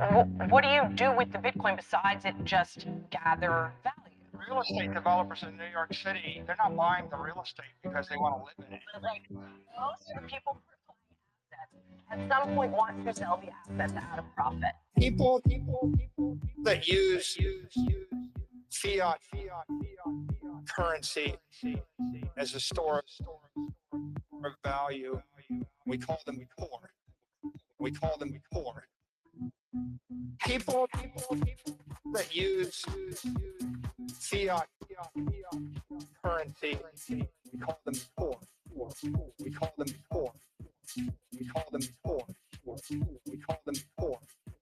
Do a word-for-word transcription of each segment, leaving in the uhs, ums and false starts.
What do you do with the Bitcoin besides it just gather value? Real estate developers in New York City, they're not buying the real estate because they want to live in it. But like most of the people who are buying assets at some point want to sell the assets at a profit. People, people, people that use fiat, fiat, fiat currency as a store of value, we call them poor. We call them poor. People, people, people that use fiat, fiat currency, we call them poor. We call them poor. We call them poor. We call them poor.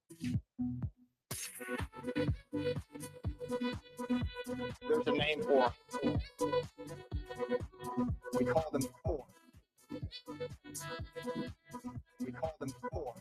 There's a name for them. We call them poor. We call them poor.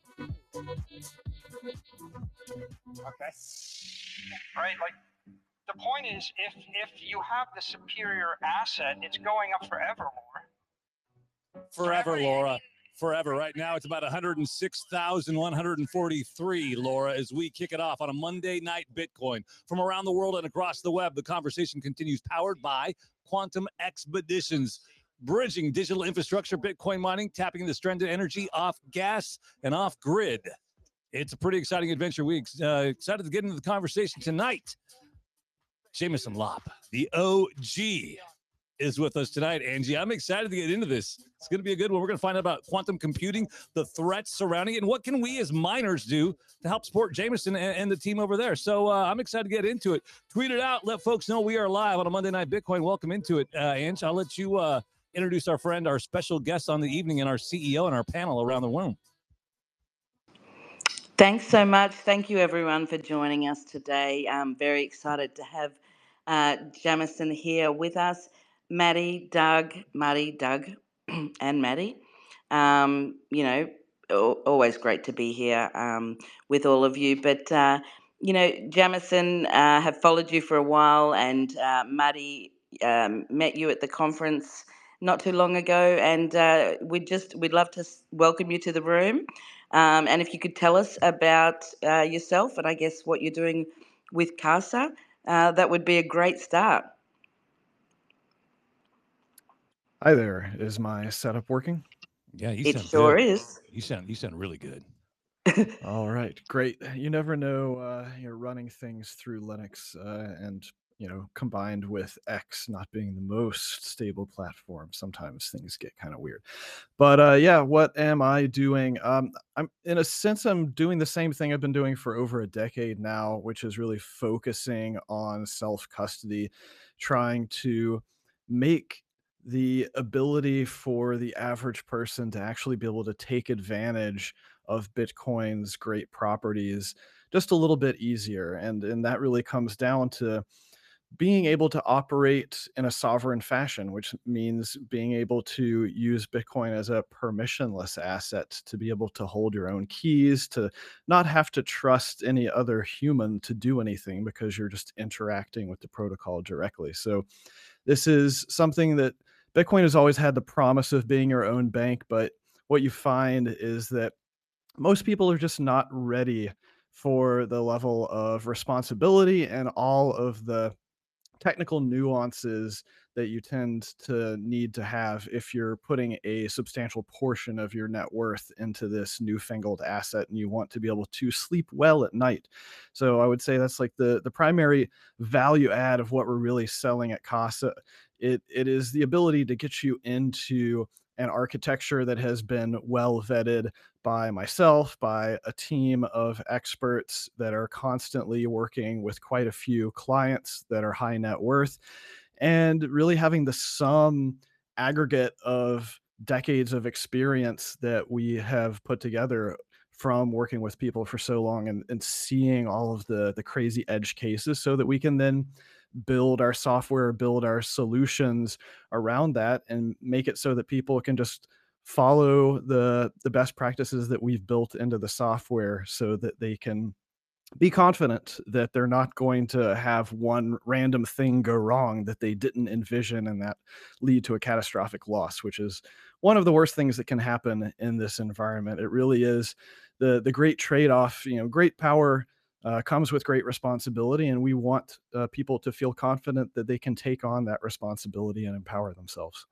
Okay? Right? Like, the point is, if if you have the superior asset, it's going up forever more. Forever, Laura. Forever. Right now, it's about one hundred six thousand one hundred forty-three, Laura, as we kick it off on a Monday night Bitcoin. From around the world and across the web, the conversation continues, powered by Quantum Expeditions. Bridging digital infrastructure, Bitcoin mining, tapping the stranded energy off gas and off grid. It's a pretty exciting adventure. We uh, excited to get into the conversation tonight. Jameson Lopp, the O G, is with us tonight. Angie, I'm excited to get into this. It's going to be a good one. We're going to find out about quantum computing, the threats surrounding it, and what can we as miners do to help support Jameson and, and the team over there. So uh, I'm excited to get into it. Tweet it out. Let folks know we are live on a Monday Night Bitcoin. Welcome into it, uh, Angie. I'll let you uh, introduce our friend, our special guest on the evening, and our C E O and our panel around the room. Thanks so much. Thank you, everyone, for joining us today. I'm very excited to have uh, Jamison here with us. Maddie, Doug, Maddie, Doug, and Maddie. Um, you know, al- always great to be here um, with all of you. But, uh, you know, Jamison, uh, have followed you for a while, and uh, Maddie um, met you at the conference not too long ago, and uh, we'd just we'd love to s- welcome you to the room. Um, and if you could tell us about uh, yourself and I guess what you're doing with CASA, uh, that would be a great start. Hi there. Is my setup working? Yeah, you It sound sure good. is. You sound you sound really good. All right, great. You never know, uh, you're running things through Linux, uh, and you know, combined with X not being the most stable platform, sometimes things get kind of weird. But uh, yeah, what am I doing? Um, I'm in a sense, I'm doing the same thing I've been doing for over a decade now, which is really focusing on self custody, trying to make the ability for the average person to actually be able to take advantage of Bitcoin's great properties just a little bit easier. And and that really comes down to being able to operate in a sovereign fashion, which means being able to use Bitcoin as a permissionless asset to be able to hold your own keys, to not have to trust any other human to do anything because you're just interacting with the protocol directly. So this is something that Bitcoin has always had the promise of being your own bank, but what you find is that most people are just not ready for the level of responsibility and all of the technical nuances that you tend to need to have if you're putting a substantial portion of your net worth into this newfangled asset and you want to be able to sleep well at night. So I would say that's like the the primary value add of what we're really selling at Casa. It it is the ability to get you into an architecture that has been well vetted by myself, by a team of experts that are constantly working with quite a few clients that are high net worth, and really having the sum aggregate of decades of experience that we have put together from working with people for so long, and, and seeing all of the the crazy edge cases so that we can then build our software, build our solutions around that, and make it so that people can just follow the the best practices that we've built into the software so that they can be confident that they're not going to have one random thing go wrong that they didn't envision and that lead to a catastrophic loss, which is one of the worst things that can happen in this environment. It really is the the great trade-off. You know, great power uh, comes with great responsibility, and we want uh, people to feel confident that they can take on that responsibility and empower themselves.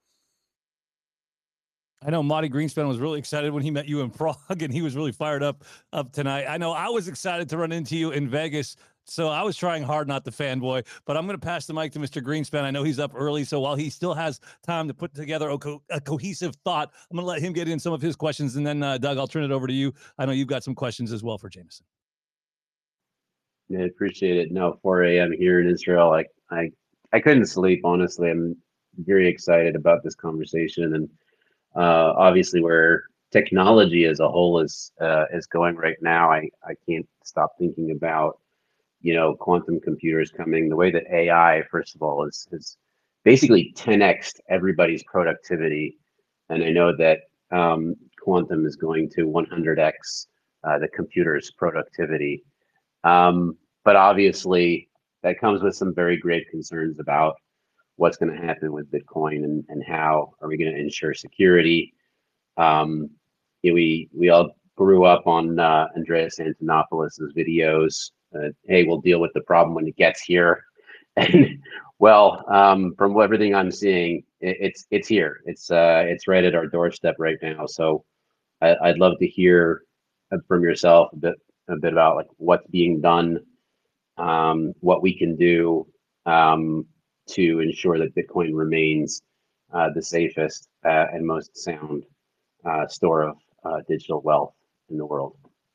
I know Marty Greenspan was really excited when he met you in Prague, and he was really fired up up tonight. I know I was excited to run into you in Vegas, so I was trying hard not to fanboy. But I'm going to pass the mic to Mister Greenspan. I know he's up early, so while he still has time to put together a, co a cohesive thought, I'm going to let him get in some of his questions, and then uh, Doug, I'll turn it over to you. I know you've got some questions as well for Jameson. Yeah, I appreciate it. No, four A M here in Israel. I, I, I couldn't sleep, honestly. I'm very excited about this conversation, and uh, obviously where technology as a whole is uh, is going right now. I, I can't stop thinking about, you know, quantum computers coming. The way that A I, first of all, is is basically ten X'd everybody's productivity, and I know that um, quantum is going to one hundred X uh, the computer's productivity. Um, but obviously, that comes with some very grave concerns about what's going to happen with Bitcoin, and, and how are we going to ensure security. Um, you know, we we all grew up on uh, Andreas Antonopoulos' videos. Uh, hey, we'll deal with the problem when it gets here. And well, um, from everything I'm seeing, it, it's it's here. It's uh, it's right at our doorstep right now. So I, I'd love to hear from yourself a bit a bit about like what's being done, um, what we can do um, to ensure that Bitcoin remains uh, the safest uh, and most sound uh, store of uh, digital wealth in the world.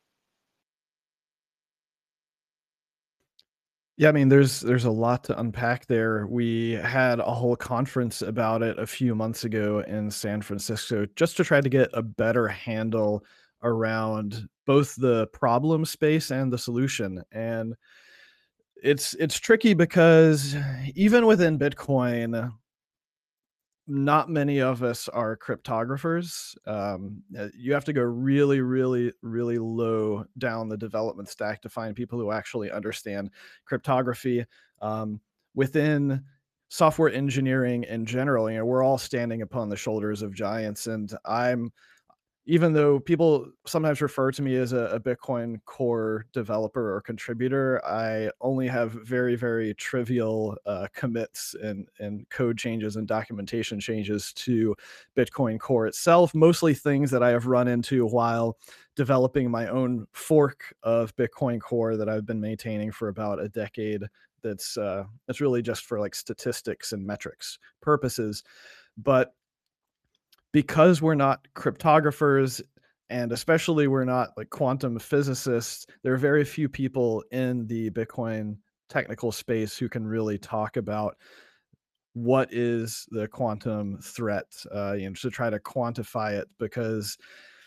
Yeah, I mean, there's there's a lot to unpack there. We had a whole conference about it a few months ago in San Francisco, just to try to get a better handle around both the problem space and the solution. And it's it's tricky because even within Bitcoin, not many of us are cryptographers. Um, uh, you have to go really, really, really low down the development stack to find people who actually understand cryptography. Um, within software engineering in general, you know, we're all standing upon the shoulders of giants, and I'm even though people sometimes refer to me as a, a Bitcoin core developer or contributor, I only have very, very trivial uh, commits and, and code changes and documentation changes to Bitcoin core itself, mostly things that I have run into while developing my own fork of Bitcoin core that I've been maintaining for about a decade. That's uh, that's really just for like statistics and metrics purposes. But because we're not cryptographers, and especially we're not like quantum physicists, there are very few people in the Bitcoin technical space who can really talk about what is the quantum threat, uh, you know, to try to quantify it, because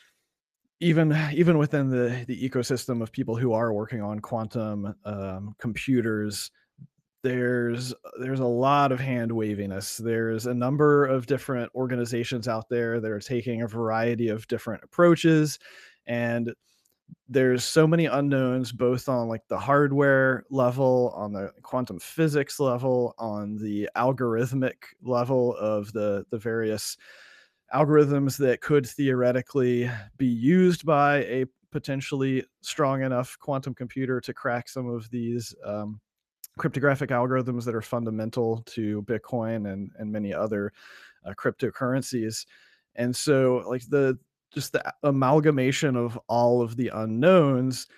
even even within the the ecosystem of people who are working on quantum um, computers, there's there's a lot of hand waviness. There's a number of different organizations out there that are taking a variety of different approaches, and there's so many unknowns, both on like the hardware level, on the quantum physics level, on the algorithmic level of the the various algorithms that could theoretically be used by a potentially strong enough quantum computer to crack some of these um, cryptographic algorithms that are fundamental to Bitcoin and and many other uh, cryptocurrencies. And so like the just the amalgamation of all of the unknowns,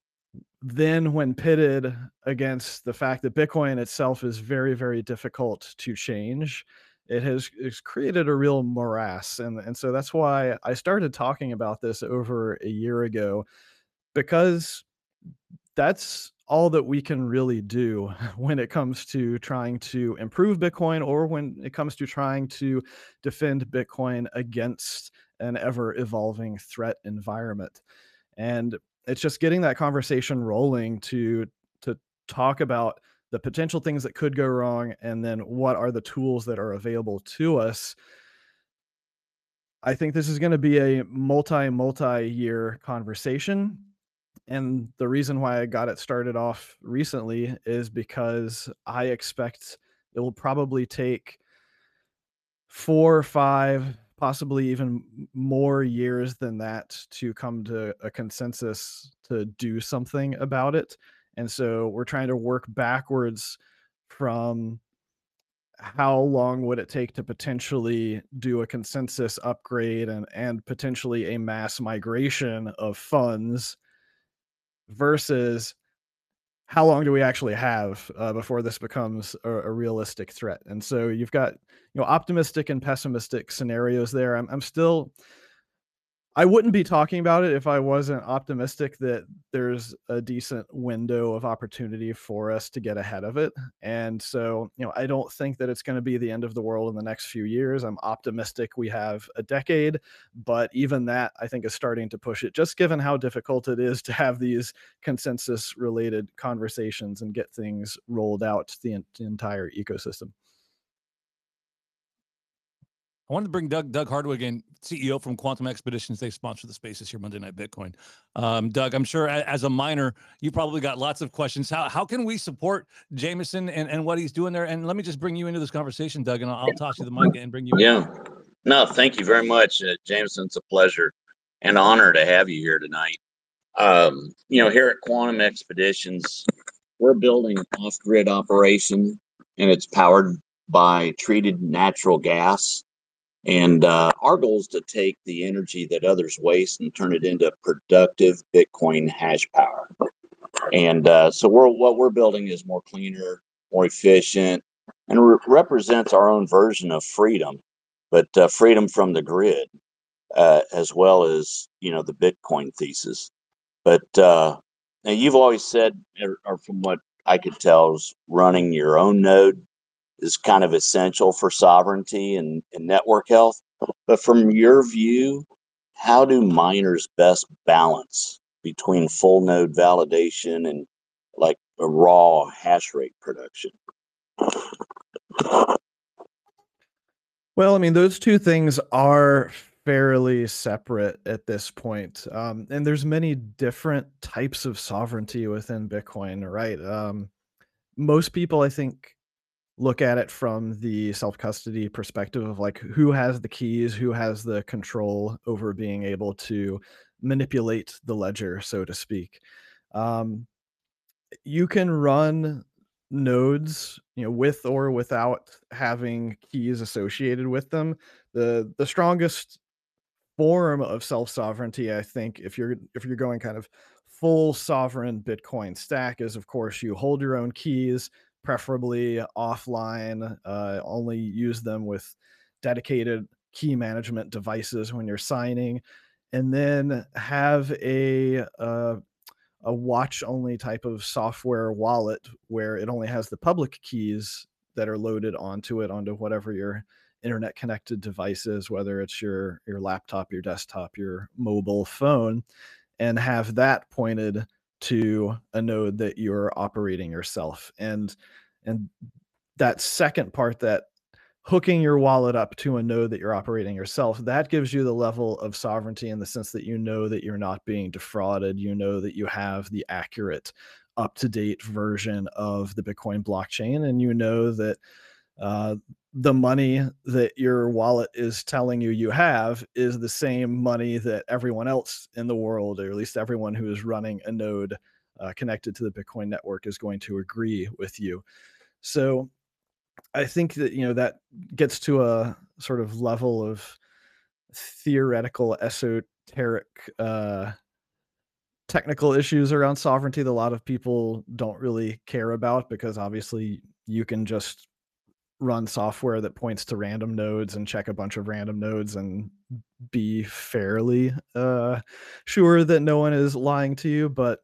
then when pitted against the fact that Bitcoin itself is very, very difficult to change, it has it's created a real morass. And, and so that's why I started talking about this over a year ago, because that's all that we can really do when it comes to trying to improve Bitcoin, or when it comes to trying to defend Bitcoin against an ever evolving threat environment. And it's just getting that conversation rolling to to talk about the potential things that could go wrong, and then what are the tools that are available to us. I think this is going to be a multi multi year conversation. And the reason why I got it started off recently is because I expect it will probably take four, five, possibly even more years than that to come to a consensus to do something about it. And so we're trying to work backwards from how long would it take to potentially do a consensus upgrade and, and potentially a mass migration of funds versus how long do we actually have uh, before this becomes a, a realistic threat? And so you've got, you know, optimistic and pessimistic scenarios there. I'm, I'm still, I wouldn't be talking about it if I wasn't optimistic that there's a decent window of opportunity for us to get ahead of it. And so, you know, I don't think that it's going to be the end of the world in the next few years. I'm optimistic we have a decade, but even that I think is starting to push it, just given how difficult it is to have these consensus related conversations and get things rolled out to the, the entire ecosystem. I wanted to bring Doug Doug Hardwick in, C E O from Quantum Expeditions. They sponsor the Spaces here Monday Night Bitcoin. Um, Doug, I'm sure as a miner, you probably got lots of questions. How how can we support Jameson and, and what he's doing there? And let me just bring you into this conversation, Doug, and I'll, I'll toss you the mic and bring you Yeah. in. No, thank you very much, uh, Jameson. It's a pleasure and honor to have you here tonight. Um, you know, here at Quantum Expeditions, we're building off-grid operation, and it's powered by treated natural gas. And uh, our goal is to take the energy that others waste and turn it into productive Bitcoin hash power. And uh, so we're, what we're building is more cleaner, more efficient, and re- represents our own version of freedom, but uh, freedom from the grid, uh, as well as, you know, the Bitcoin thesis. But uh, now you've always said, or, or from what I could tell, is running your own node is kind of essential for sovereignty and, and network health. But from your view, how do miners best balance between full node validation and like a raw hash rate production? Well, I mean, those two things are fairly separate at this point. Um, and there's many different types of sovereignty within Bitcoin, right? Um, most people, I think, look at it from the self-custody perspective of like who has the keys, who has the control over being able to manipulate the ledger, so to speak. Um, you can run nodes, you know, with or without having keys associated with them. The the strongest form of self-sovereignty, I think, if you're if you're going kind of full sovereign Bitcoin stack, is of course you hold your own keys, preferably offline, uh, only use them with dedicated key management devices when you're signing, and then have a uh, a watch only type of software wallet where it only has the public keys that are loaded onto it, onto whatever your internet connected device is, whether it's your your laptop, your desktop, your mobile phone, and have that pointed to a node that you're operating yourself. And and that second part, that hooking your wallet up to a node that you're operating yourself, that gives you the level of sovereignty in the sense that you know that you're not being defrauded. You know that you have the accurate, up-to-date version of the Bitcoin blockchain, and you know that uh, the money that your wallet is telling you you have is the same money that everyone else in the world, or at least everyone who is running a node uh, connected to the Bitcoin network, is going to agree with you. So I think that, you know, that gets to a sort of level of theoretical, esoteric, uh, technical issues around sovereignty that a lot of people don't really care about, because obviously you can just run software that points to random nodes and check a bunch of random nodes and be fairly uh, sure that no one is lying to you. But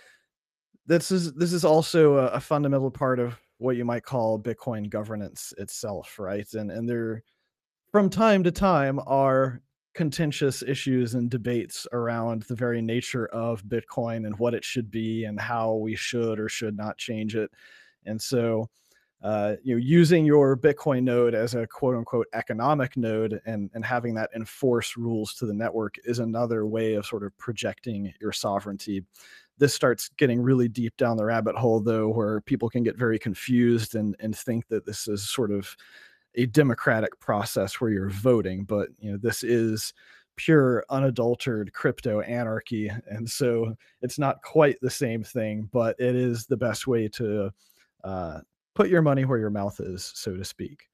this is this is also a, a fundamental part of what you might call Bitcoin governance itself, right? And and there, from time to time, are contentious issues and debates around the very nature of Bitcoin and what it should be and how we should or should not change it. And so, uh, you know, using your Bitcoin node as a quote unquote economic node and, and having that enforce rules to the network is another way of sort of projecting your sovereignty. This starts getting really deep down the rabbit hole, though, where people can get very confused and, and think that this is sort of a democratic process where you're voting, but you know this is pure unadulterated crypto anarchy, and so it's not quite the same thing, but it is the best way to uh, put your money where your mouth is, so to speak.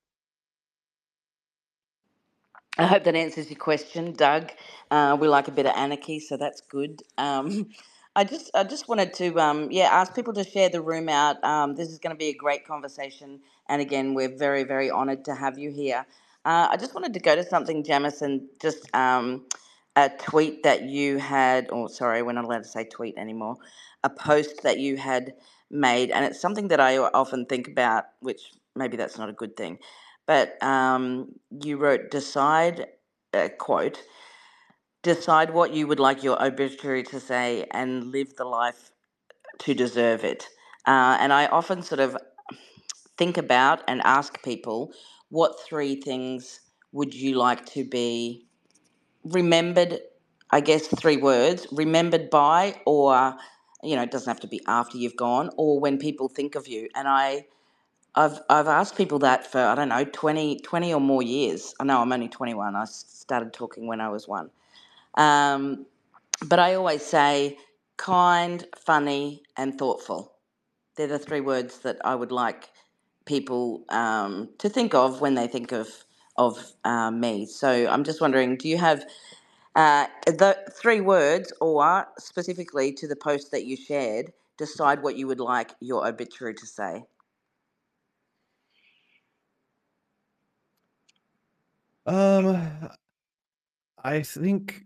I hope that answers your question, Doug. Uh, we like a bit of anarchy, so that's good. Um, I just, I just wanted to, um, yeah, ask people to share the room out. Um, this is going to be a great conversation, and again, we're very, very honoured to have you here. Uh, I just wanted to go to something, Jamison, just um, a tweet that you had, or sorry, we're not allowed to say tweet anymore. A post that you had made, and it's something that I often think about, which maybe that's not a good thing. But um, you wrote, decide, uh, quote, decide what you would like your obituary to say and live the life to deserve it. Uh, and I often sort of think about and ask people, what three things would you like to be remembered? I guess three words, remembered by, or, you know, it doesn't have to be after you've gone, or when people think of you. And I, I've I've asked people that for, I don't know, twenty, twenty or more years. I know I'm only twenty-one. I started talking when I was one. Um, but I always say kind, funny, and thoughtful. They're the three words that I would like people um, to think of when they think of of uh, me. So I'm just wondering, do you have uh, the three words, or specifically to the post that you shared, decide what you would like your obituary to say? Um, I think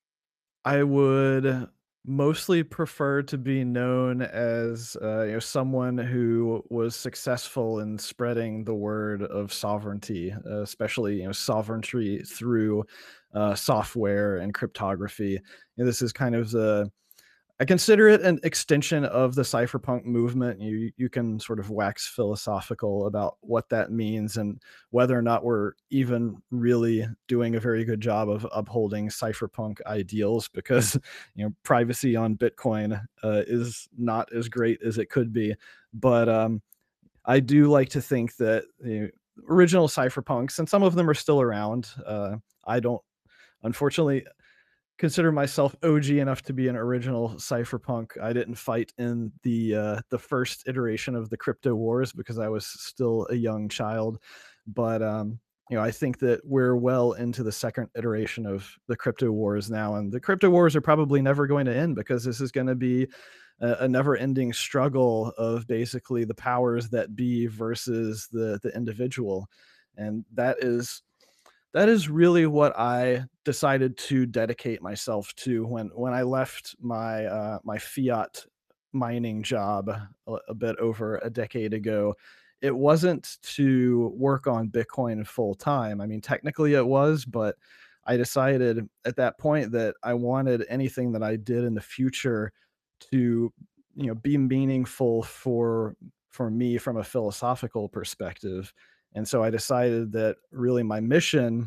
I would mostly prefer to be known as uh, you know someone who was successful in spreading the word of sovereignty, uh, especially you know sovereignty through uh, software and cryptography. And this is kind of the I consider it an extension of the cypherpunk movement. You you can sort of wax philosophical about what that means and whether or not we're even really doing a very good job of upholding cypherpunk ideals, because you know privacy on Bitcoin uh, is not as great as it could be. But um, I do like to think that the original cypherpunks, and some of them are still around. Uh, I don't, unfortunately, consider myself O G enough to be an original cypherpunk. I didn't fight in the uh, the first iteration of the crypto wars because I was still a young child. But um, you know, I think that we're well into the second iteration of the crypto wars now, and the crypto wars are probably never going to end because this is going to be a, a never-ending struggle of basically the powers that be versus the the individual, and that is that is really what I decided to dedicate myself to when when I left my uh, my fiat mining job a, a bit over a decade ago. It wasn't to work on Bitcoin full time. I mean, technically it was, but I decided at that point that I wanted anything that I did in the future to, you know, be meaningful for for me from a philosophical perspective. And so I decided that really my mission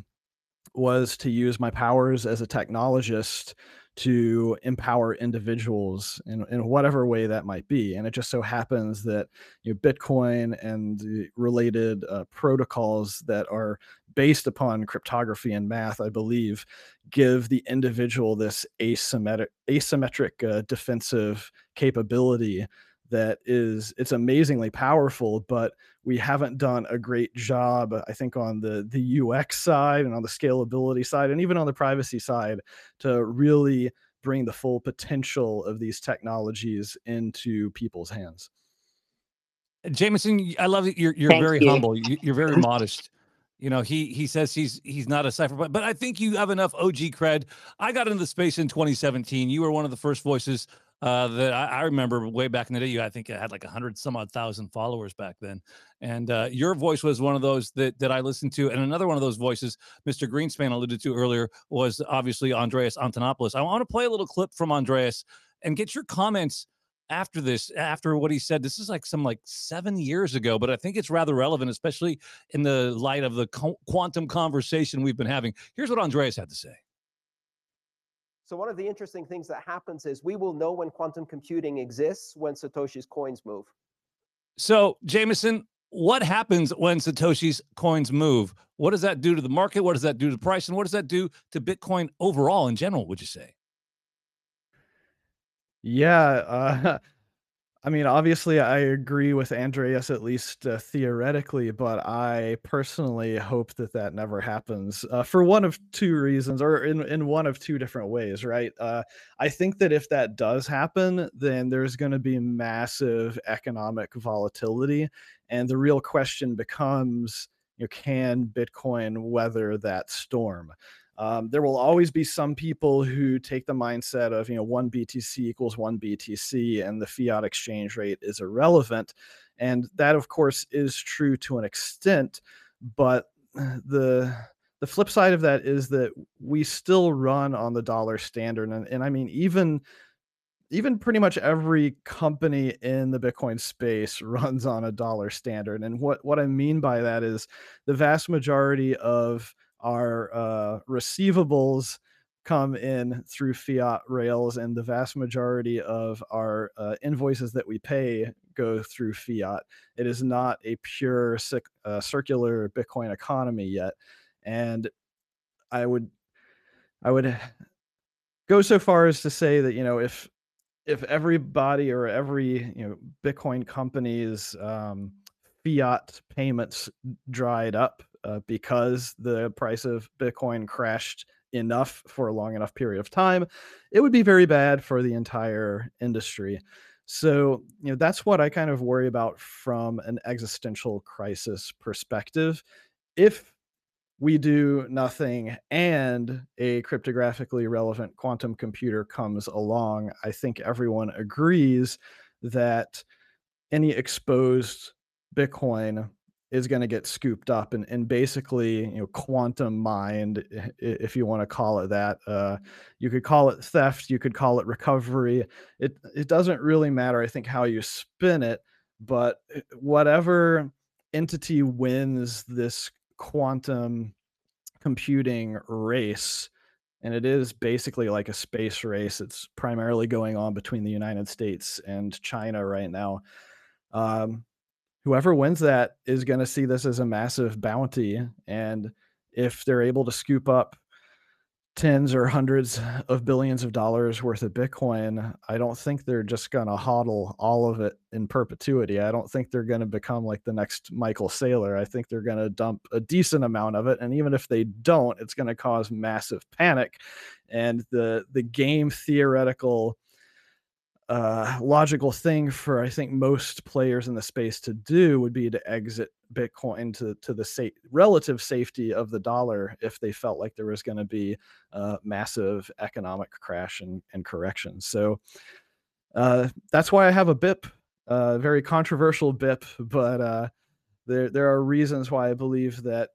was to use my powers as a technologist to empower individuals in, in whatever way that might be. And it just so happens that you know, Bitcoin and the related uh, protocols that are based upon cryptography and math, I believe, give the individual this asymmetric, asymmetric uh, defensive capability that is it's amazingly powerful, but we haven't done a great job, I think, on the the U X side and on the scalability side and even on the privacy side to really bring the full potential of these technologies into people's hands. Jameson, I love that you're you're Thank very you. humble. You, you're very modest. You know, he he says he's he's not a cypherpunk, but I think you have enough O G cred. I got into the space in twenty seventeen. You were one of the first voices uh, that I, I remember way back in the day. You, I think, had like a hundred some odd thousand followers back then, and uh, your voice was one of those that that I listened to. And another one of those voices, Mister Greenspan alluded to earlier, was obviously Andreas Antonopoulos. I want to play a little clip from Andreas and get your comments after this, after what he said. This is like some like seven years ago, but I think it's rather relevant, especially in the light of the co- quantum conversation we've been having. Here's what Andreas had to say. So one of the interesting things that happens is we will know when quantum computing exists when Satoshi's coins move. So, Jameson, what happens when Satoshi's coins move? What does that do to the market? What does that do to the price? And what does that do to Bitcoin overall in general, would you say? Yeah, uh, I mean, obviously, I agree with Andreas, at least uh, theoretically, but I personally hope that that never happens uh, for one of two reasons, or in, in one of two different ways, right? Uh, I think that if that does happen, then there's going to be massive economic volatility. And the real question becomes, you know, can Bitcoin weather that storm? Um, there will always be some people who take the mindset of, you know, one B T C equals one B T C and the fiat exchange rate is irrelevant. And that, of course, is true to an extent. But the the flip side of that is that we still run on the dollar standard. And, and I mean, even even pretty much every company in the Bitcoin space runs on a dollar standard. And what, what I mean by that is the vast majority of our uh, receivables come in through fiat rails, and the vast majority of our uh, invoices that we pay go through fiat. It is not a pure uh, circular Bitcoin economy yet. And I would, I would go so far as to say that, you know, if if everybody or every, you know, Bitcoin company's um, fiat payments dried up uh, because the price of Bitcoin crashed enough for a long enough period of time, it would be very bad for the entire industry. So, you know, that's what I kind of worry about from an existential crisis perspective. If we do nothing and a cryptographically relevant quantum computer comes along, I think everyone agrees that any exposed Bitcoin is going to get scooped up and, and basically, you know, quantum mined, if you want to call it that. Uh, you could call it theft, you could call it recovery. It it doesn't really matter, I think, how you spin it, but whatever entity wins this quantum computing race, and it is basically like a space race. It's primarily going on between the United States and China right now. Um, whoever wins that is going to see this as a massive bounty, and if they're able to scoop up tens or hundreds of billions of dollars worth of Bitcoin, I don't think they're just going to hodl all of it in perpetuity. I don't think they're going to become like the next Michael Saylor. I think they're going to dump a decent amount of it. And even if they don't, it's going to cause massive panic. And the, the game theoretical uh, logical thing for, I think, most players in the space to do would be to exit Bitcoin to, to the sa- relative safety of the dollar if they felt like there was going to be a massive economic crash and, and correction. So uh, that's why I have a B I P, a uh, very controversial B I P, but uh, there, there are reasons why I believe that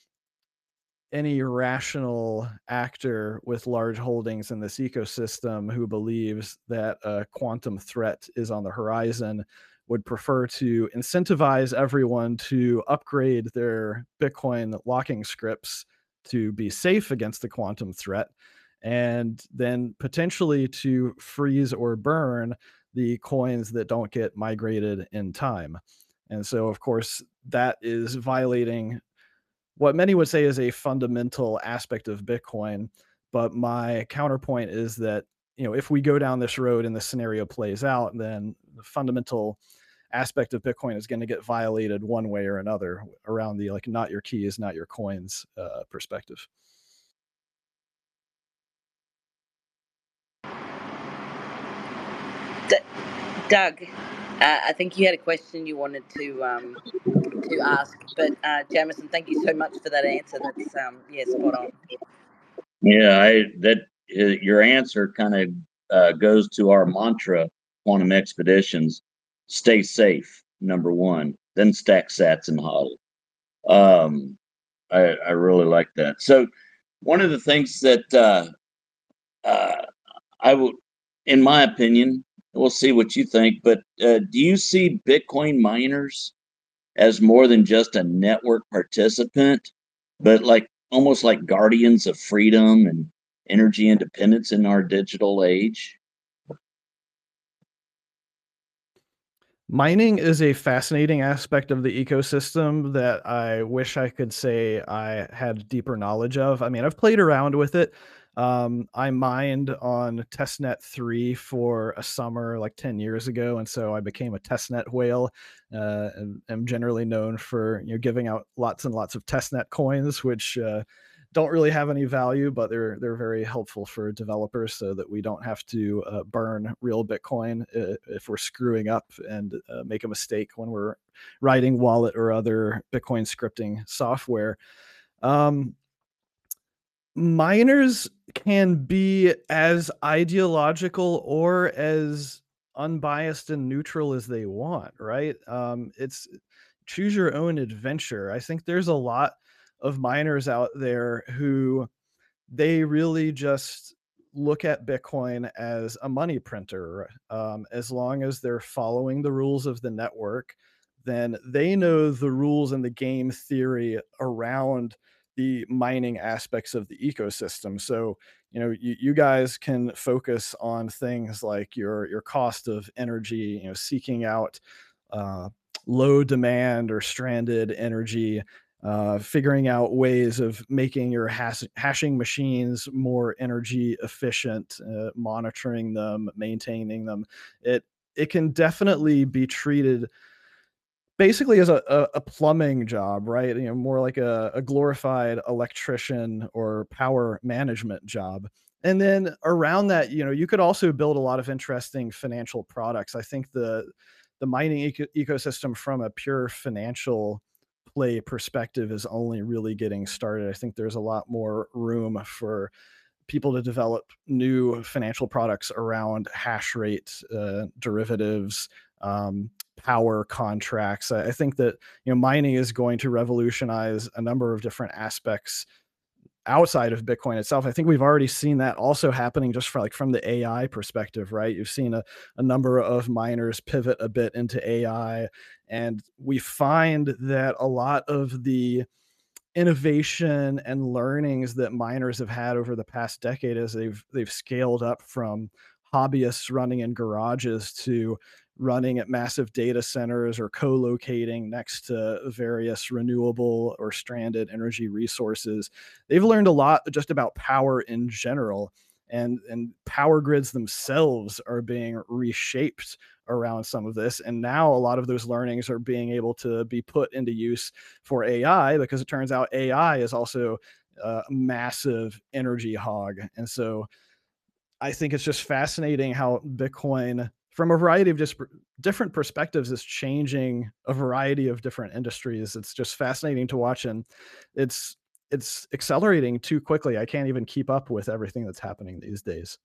any rational actor with large holdings in this ecosystem who believes that a quantum threat is on the horizon would prefer to incentivize everyone to upgrade their Bitcoin locking scripts to be safe against the quantum threat, and then potentially to freeze or burn the coins that don't get migrated in time. And so, of course, that is violating what many would say is a fundamental aspect of Bitcoin. But my counterpoint is that, you know, if we go down this road and the scenario plays out, then the fundamental aspect of Bitcoin is going to get violated one way or another around the, like, not your keys, not your coins uh, perspective. D- Doug, uh, I think you had a question you wanted to um, to ask, but uh, Jamison, thank you so much for that answer. That's um, yeah, spot on. Yeah, I that uh, your answer kind of uh, goes to our mantra, Quantum Expeditions: stay safe, number one, then stack sats and hodl. Um, I, I really like that. So, one of the things that uh, uh, I will, in my opinion, we'll see what you think, but uh, do you see Bitcoin miners as more than just a network participant, but like almost like guardians of freedom and energy independence in our digital age? Mining is a fascinating aspect of the ecosystem that I wish I could say I had deeper knowledge of. I mean, I've played around with it. Um, I mined on testnet three for a summer like ten years ago, and so I became a testnet whale, uh, and am generally known for, you know, giving out lots and lots of testnet coins, which uh, don't really have any value, but they're they're very helpful for developers so that we don't have to uh, burn real Bitcoin uh, if we're screwing up and uh, make a mistake when we're writing wallet or other Bitcoin scripting software. Um, Miners can be as ideological or as unbiased and neutral as they want, right? Um, it's choose your own adventure. I think there's a lot of miners out there who they really just look at Bitcoin as a money printer. Um, as long as they're following the rules of the network, then they know the rules and the game theory around the mining aspects of the ecosystem. So, you know, you, you guys can focus on things like your your cost of energy, you know, seeking out uh, low demand or stranded energy, uh, figuring out ways of making your hash- hashing machines more energy efficient, uh, monitoring them, maintaining them. It it can definitely be treated basically as a, a, a plumbing job, right? You know, more like a, a glorified electrician or power management job. And then around that, you know, you could also build a lot of interesting financial products. I think the the mining eco- ecosystem from a pure financial play perspective is only really getting started. I think there's a lot more room for people to develop new financial products around hash rate uh, derivatives, um, power contracts. I, I think that, you know, mining is going to revolutionize a number of different aspects outside of Bitcoin itself. I think we've already seen that also happening just for like from the A I perspective, right? You've seen a, a number of miners pivot a bit into A I, and we find that a lot of the innovation and learnings that miners have had over the past decade as they've they've scaled up from hobbyists running in garages to running at massive data centers or co-locating next to various renewable or stranded energy resources. They've learned a lot just about power in general, and and power grids themselves are being reshaped around some of this, and now a lot of those learnings are being able to be put into use for A I, because it turns out A I is also a massive energy hog. And so I think it's just fascinating how Bitcoin, from a variety of just different perspectives, is changing a variety of different industries. It's just fascinating to watch, and it's it's accelerating too quickly. I can't even keep up with everything that's happening these days.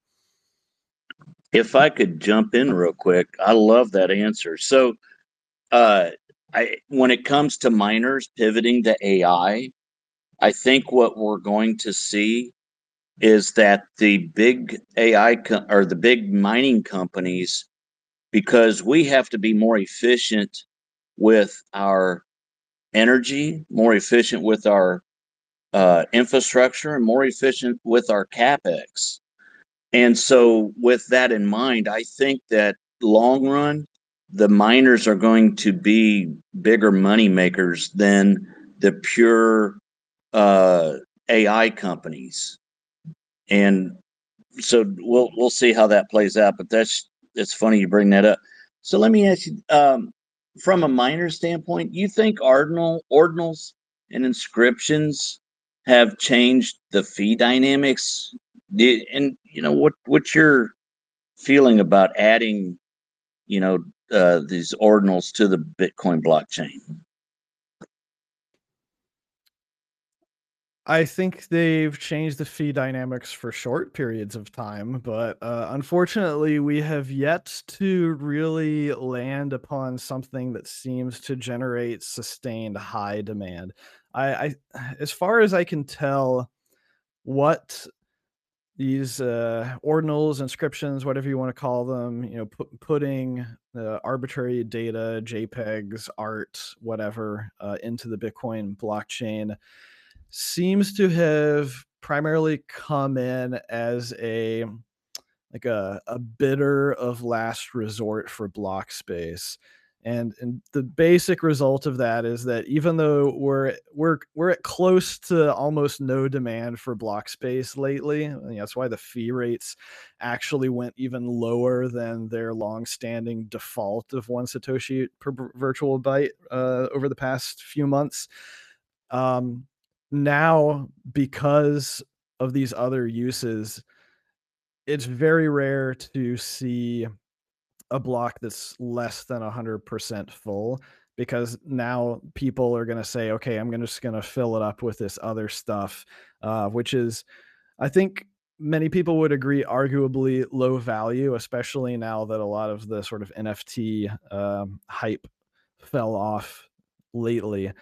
If I could jump in real quick, I love that answer. So, uh, I when it comes to miners pivoting to A I, I think what we're going to see is that the big A I co- or the big mining companies, because we have to be more efficient with our energy, more efficient with our uh, infrastructure, and more efficient with our capex. And so, with that in mind, I think that long run, the miners are going to be bigger money makers than the pure uh, A I companies. And so we'll we'll see how that plays out. But that's it's funny you bring that up. So let me ask you, um, from a miner standpoint, you think ordinal ordinals and inscriptions have changed the fee dynamics? Did, and you know what what's your feeling about adding, you know, uh, these ordinals to the Bitcoin blockchain? I think they've changed the fee dynamics for short periods of time, but uh, unfortunately, we have yet to really land upon something that seems to generate sustained high demand. I, I as far as I can tell, what these uh, ordinals, inscriptions, whatever you want to call them, you know, pu- putting uh, arbitrary data, JPEGs, art, whatever, uh, into the Bitcoin blockchain seems to have primarily come in as a like a, a bidder of last resort for block space. And and the basic result of that is that even though we're we're we're at close to almost no demand for block space lately, and that's why the fee rates actually went even lower than their long-standing default of one Satoshi per b- virtual byte uh, over the past few months. Um, Now, because of these other uses, it's very rare to see a block that's less than one hundred percent full, because now people are going to say, okay, I'm gonna, just going to fill it up with this other stuff, uh, which is, I think many people would agree, arguably low value, especially now that a lot of the sort of N F T um, hype fell off lately.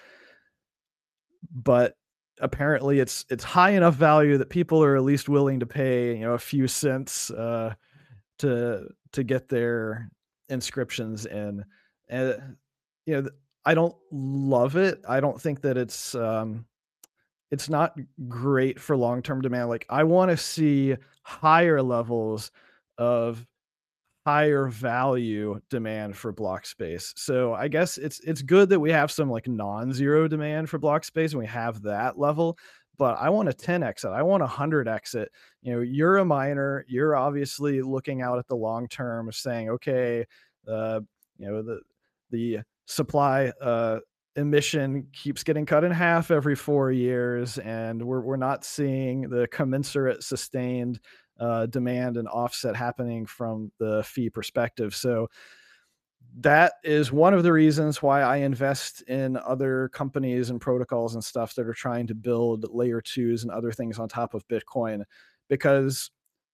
But apparently it's it's high enough value that people are at least willing to pay, you know, a few cents uh, to to get their inscriptions in. And you know, th- I don't love it. I don't think that it's um it's not great for long-term demand. Like, I want to see higher levels of higher value demand for block space. So I guess it's it's good that we have some like non-zero demand for block space and we have that level, but I want a ten x it. I want a one hundred x it. You know, you're a miner, you're obviously looking out at the long term, saying, okay, uh, you know, the the supply uh emission keeps getting cut in half every four years, and we're we're not seeing the commensurate sustained uh, demand and offset happening from the fee perspective. So that is one of the reasons why I invest in other companies and protocols and stuff that are trying to build layer twos and other things on top of Bitcoin, because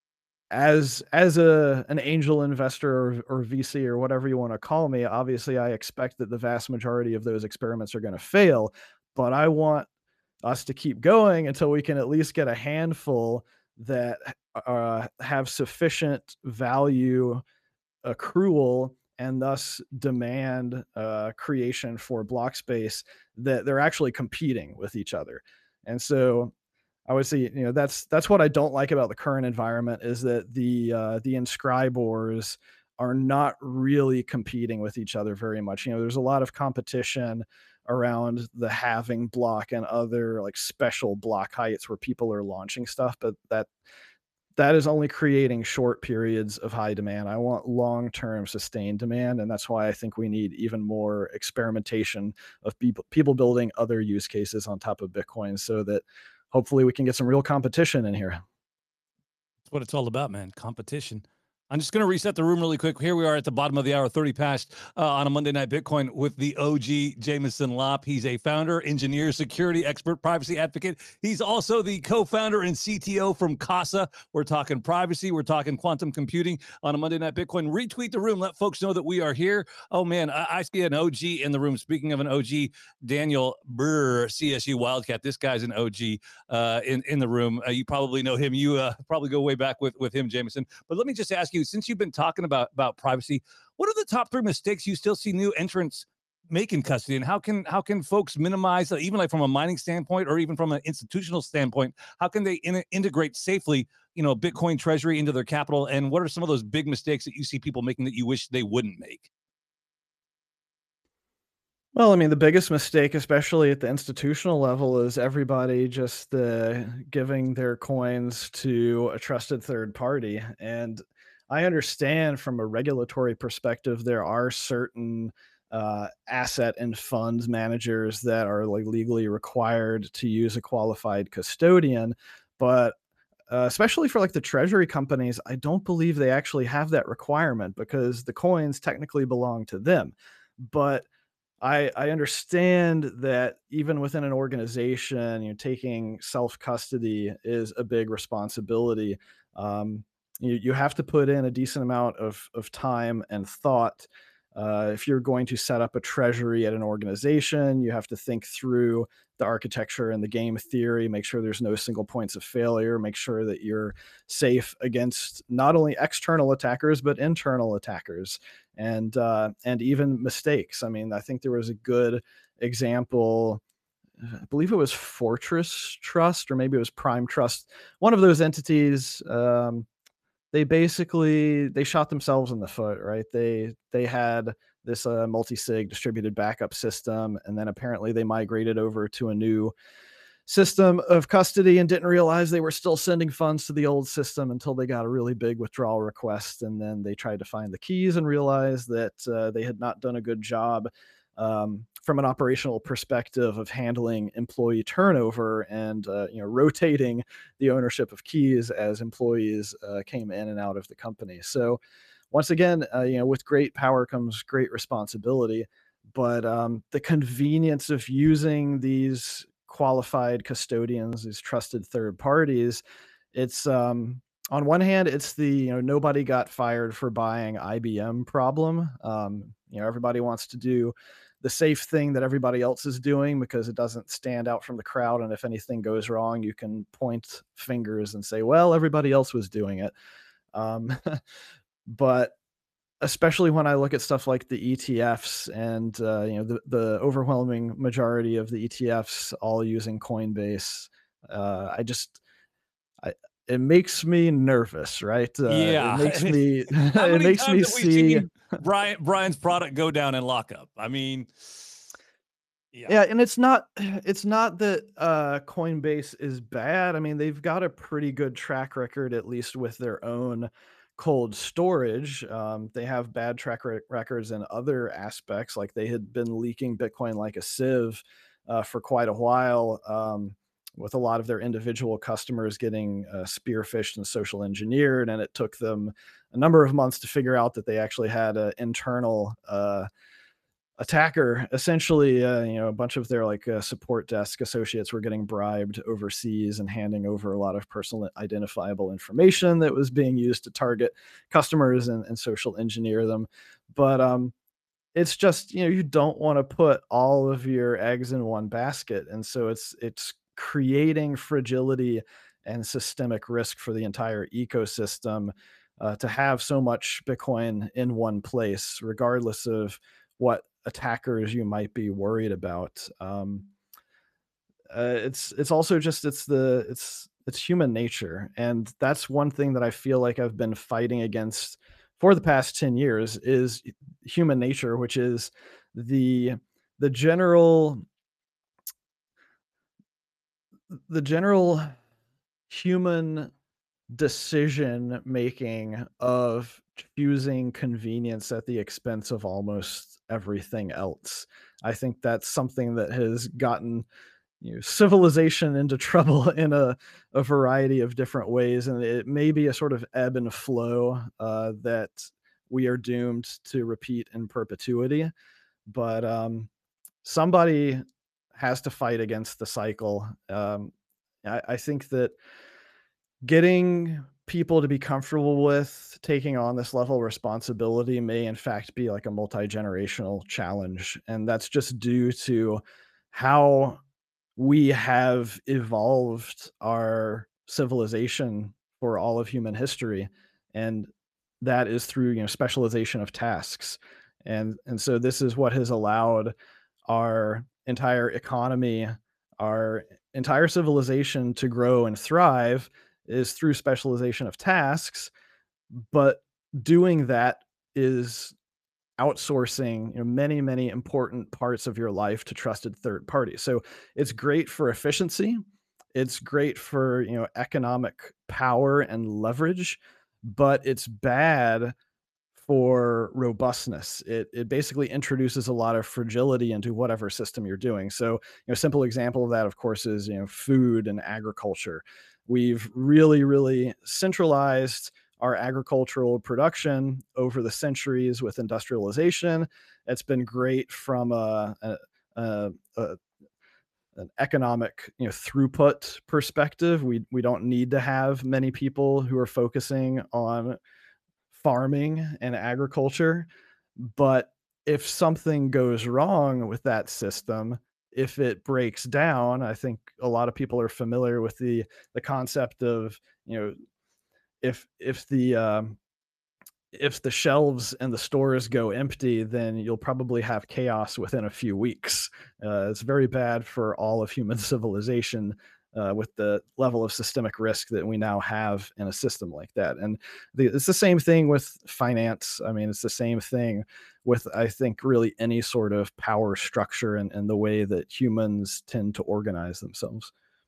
as as a an angel investor, or, or V C, or whatever you want to call me, obviously I expect that the vast majority of those experiments are going to fail, but I want us to keep going until we can at least get a handful that uh, have sufficient value accrual and thus demand uh, creation for block space, that they're actually competing with each other. And so I would say, you know, that's that's what I don't like about the current environment, is that the uh, the inscribors are not really competing with each other very much. You know, there's a lot of competition around the halving block and other like special block heights where people are launching stuff, but that that is only creating short periods of high demand. I want long-term sustained demand, and that's why I think we need even more experimentation of people people building other use cases on top of Bitcoin, so that hopefully we can get some real competition in here. That's what it's all about, man. Competition. I'm just going to reset the room really quick. Here we are at the bottom of the hour, thirty past uh, on a Monday Night Bitcoin with the O G Jameson Lopp. He's a founder, engineer, security expert, privacy advocate. He's also the co-founder and C T O from Casa. We're talking privacy. We're talking quantum computing on a Monday Night Bitcoin. Retweet the room. Let folks know that we are here. Oh, man, I, I see an O G in the room. Speaking of an O G, Daniel Burr, C S U Wildcat. This guy's an O G uh, in, in the room. Uh, you probably know him. You uh, probably go way back with, with him, Jameson. But let me just ask you, since you've been talking about, about privacy, what are the top three mistakes you still see new entrants make in custody, and how can how can folks minimize, uh, even like from a mining standpoint or even from an institutional standpoint, how can they in, integrate safely, you know, Bitcoin treasury into their capital? And what are some of those big mistakes that you see people making that you wish they wouldn't make? Well, I mean, the biggest mistake, especially at the institutional level, is everybody just uh, giving their coins to a trusted third party. And I understand from a regulatory perspective, there are certain uh, asset and funds managers that are like legally required to use a qualified custodian, but uh, especially for like the treasury companies, I don't believe they actually have that requirement, because the coins technically belong to them. But I I understand that even within an organization, you know, taking self custody is a big responsibility. Um, you you have to put in a decent amount of of time and thought. Uh, if you're going to set up a treasury at an organization, you have to think through the architecture and the game theory, make sure there's no single points of failure, make sure that you're safe against not only external attackers but internal attackers, and uh, and even mistakes. I mean, I think there was a good example. I believe it was Fortress Trust, or maybe it was Prime Trust. One of those entities. Um, they basically they shot themselves in the foot, right? They they had this uh, multi-sig distributed backup system, and then apparently they migrated over to a new system of custody and didn't realize they were still sending funds to the old system until they got a really big withdrawal request, and then they tried to find the keys and realized that uh, they had not done a good job um, from an operational perspective of handling employee turnover and uh, you know rotating the ownership of keys as employees uh, came in and out of the company. So once again, uh, you know, with great power comes great responsibility, but um, the convenience of using these qualified custodians, these trusted third parties, it's um, on one hand, it's the you know nobody got fired for buying I B M problem. Um, you know, everybody wants to do the safe thing that everybody else is doing because it doesn't stand out from the crowd, and if anything goes wrong, you can point fingers and say, "Well, everybody else was doing it." Um, but especially when I look at stuff like the E T Fs and uh, you know the, the overwhelming majority of the E T Fs all using Coinbase, uh, I just I, it makes me nervous, right? Uh, Yeah. it makes me How it many makes me times have we see. seen Brian Brian's product go down in lockup? I mean, yeah. Yeah, and it's not it's not that uh, Coinbase is bad. I mean, they've got a pretty good track record, at least with their own cold storage. Um, they have bad track rec- records in other aspects, like they had been leaking Bitcoin like a sieve uh, for quite a while, um, with a lot of their individual customers getting uh, spearphished and social engineered, and it took them a number of months to figure out that they actually had an internal uh, attacker. Essentially, uh, you know, a bunch of their like uh, support desk associates were getting bribed overseas and handing over a lot of personal identifiable information that was being used to target customers and, and social engineer them. But um, it's just, you know, you don't want to put all of your eggs in one basket, and so it's it's creating fragility and systemic risk for the entire ecosystem uh, to have so much Bitcoin in one place, regardless of what attackers you might be worried about. Um, uh, it's it's also just it's the it's it's human nature, and that's one thing that I feel like I've been fighting against for the past ten years is human nature, which is the the general the general human decision making of choosing convenience at the expense of almost everything else. I think that's something that has gotten you know, civilization into trouble in a, a variety of different ways, and it may be a sort of ebb and flow uh, that we are doomed to repeat in perpetuity. But um, somebody has to fight against the cycle. Um, I, I think that getting people to be comfortable with taking on this level of responsibility may in fact be like a multi-generational challenge, and that's just due to how we have evolved our civilization for all of human history, and that is through you know specialization of tasks. And and so this is what has allowed our entire economy, our entire civilization to grow and thrive, is through specialization of tasks. But doing that is outsourcing you know, many, many important parts of your life to trusted third parties. So it's great for efficiency. It's great for you know economic power and leverage, but it's bad for robustness. It it basically introduces a lot of fragility into whatever system you're doing. So, you know, a simple example of that, of course, is you know food and agriculture. We've really, really centralized our agricultural production over the centuries with industrialization. It's been great from a, a, a, a an economic you know throughput perspective. We we don't need to have many people who are focusing on farming and agriculture. But if something goes wrong with that system, if it breaks down, I think a lot of people are familiar with the the concept of you know if if the um, if the shelves and the stores go empty, then you'll probably have chaos within a few weeks. Uh, it's very bad for all of human civilization uh, with the level of systemic risk that we now have in a system like that. And the, it's the same thing with finance. I mean, it's the same thing with, I think, really any sort of power structure and, and the way that humans tend to organize themselves.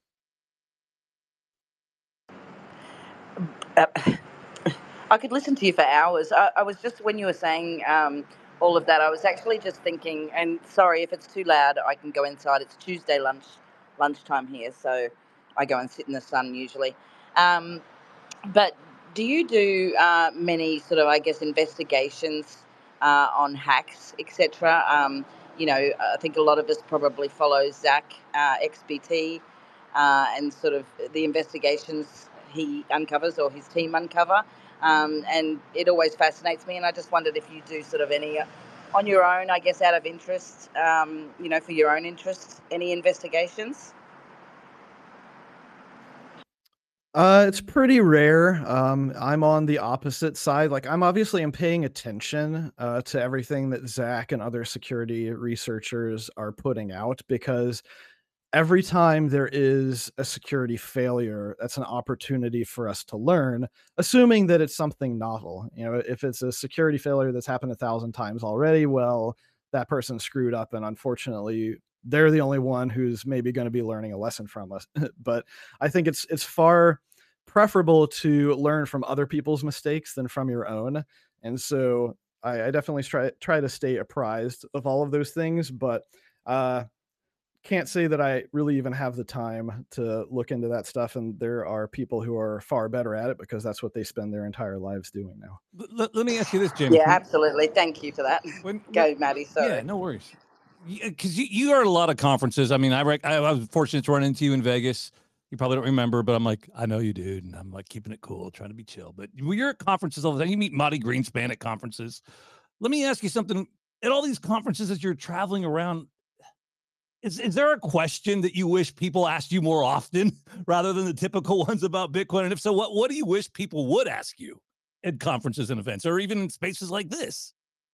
Uh, I could listen to you for hours. I, I was just, when you were saying um, all of that, I was actually just thinking, and sorry if it's too loud, I can go inside. It's Tuesday lunch, lunchtime here, so I go and sit in the sun usually. Um, but do you do uh, many sort of, I guess, investigations uh, on hacks, et cetera? Um, you know, I think a lot of us probably follow Zach, uh, X B T, uh, and sort of the investigations he uncovers or his team uncover. Um, and it always fascinates me. And I just wondered if you do sort of any, uh, on your own, I guess, out of interest, um, you know, for your own interests, any investigations? Uh, it's pretty rare. Um, I'm on the opposite side. Like, I'm obviously I'm paying attention uh, to everything that Zach and other security researchers are putting out, because every time there is a security failure, that's an opportunity for us to learn, assuming that it's something novel. You know, if it's a security failure that's happened a thousand times already, well, that person screwed up, and unfortunately, they're the only one who's maybe going to be learning a lesson from us. But I think it's it's far preferable to learn from other people's mistakes than from your own. And so I, I definitely try try to stay apprised of all of those things, but uh, can't say that I really even have the time to look into that stuff. And there are people who are far better at it because that's what they spend their entire lives doing now. Let, let me ask you this, James. Yeah, absolutely. Thank you for that. When, Go, when, Maddie. Sorry. Yeah, no worries. Because you, you are at a lot of conferences. I mean, I, rec- I I was fortunate to run into you in Vegas. You probably don't remember, but I'm like, I know you, dude. And I'm like keeping it cool, trying to be chill. But you're at conferences all the time. You meet Marty Greenspan at conferences. Let me ask you something. At all these conferences as you're traveling around, is, is there a question that you wish people asked you more often rather than the typical ones about Bitcoin? And if so, what, what do you wish people would ask you at conferences and events, or even in spaces like this?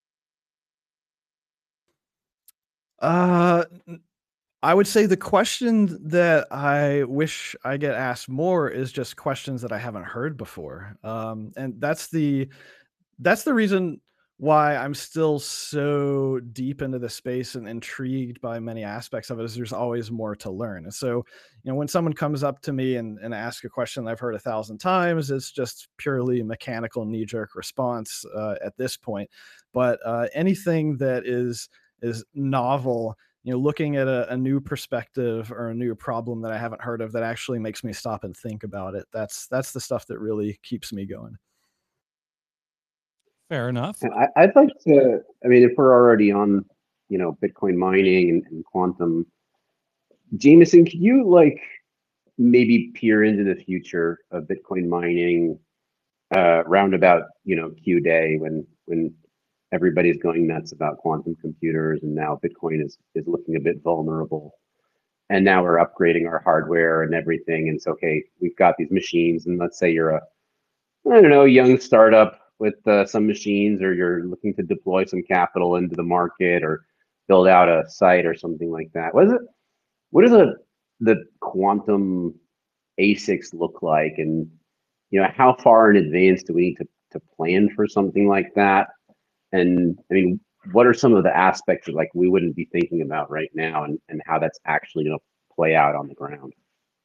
Uh, I would say the question that I wish I get asked more is just questions that I haven't heard before. Um, and that's the that's the reason why I'm still so deep into the space and intrigued by many aspects of it, is there's always more to learn. And so, you know, when someone comes up to me and, and asks a question that I've heard a thousand times, it's just purely mechanical knee-jerk response uh, at this point. But uh, anything that is is novel, you know, looking at a, a new perspective or a new problem that I haven't heard of that actually makes me stop and think about it. That's that's the stuff that really keeps me going. Fair enough. I, I'd like to, I mean, if we're already on, you know, Bitcoin mining and, and quantum, Jameson, could you like maybe peer into the future of Bitcoin mining uh, roundabout, you know, Q day when when everybody's going nuts about quantum computers, and now Bitcoin is is looking a bit vulnerable, and now we're upgrading our hardware and everything, and it's okay, we've got these machines, and let's say you're a, I don't know, young startup with uh, some machines, or you're looking to deploy some capital into the market or build out a site or something like that. What is it? What does a the quantum A SICs look like, and you know, how far in advance do we need to to plan for something like that? And I mean, what are some of the aspects that like we wouldn't be thinking about right now, and and how that's actually going to play out on the ground?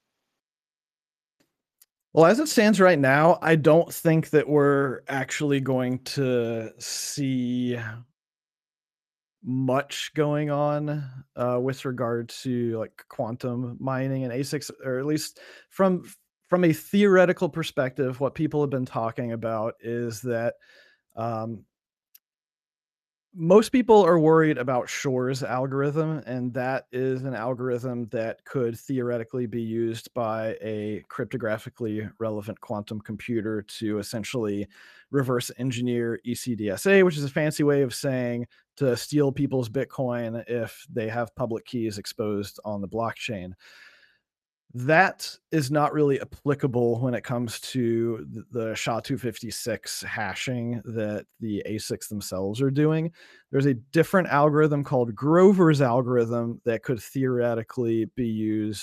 Well, as it stands right now, I don't think that we're actually going to see much going on uh, with regard to like quantum mining and A SICs, or at least from from a theoretical perspective. What people have been talking about is that um, most people are worried about Shor's algorithm, and that is an algorithm that could theoretically be used by a cryptographically relevant quantum computer to essentially reverse engineer E C D S A, which is a fancy way of saying to steal people's Bitcoin if they have public keys exposed on the blockchain. That is not really applicable when it comes to the S H A two fifty-six hashing that the A SICs themselves are doing. There's a different algorithm called Grover's algorithm that could theoretically be used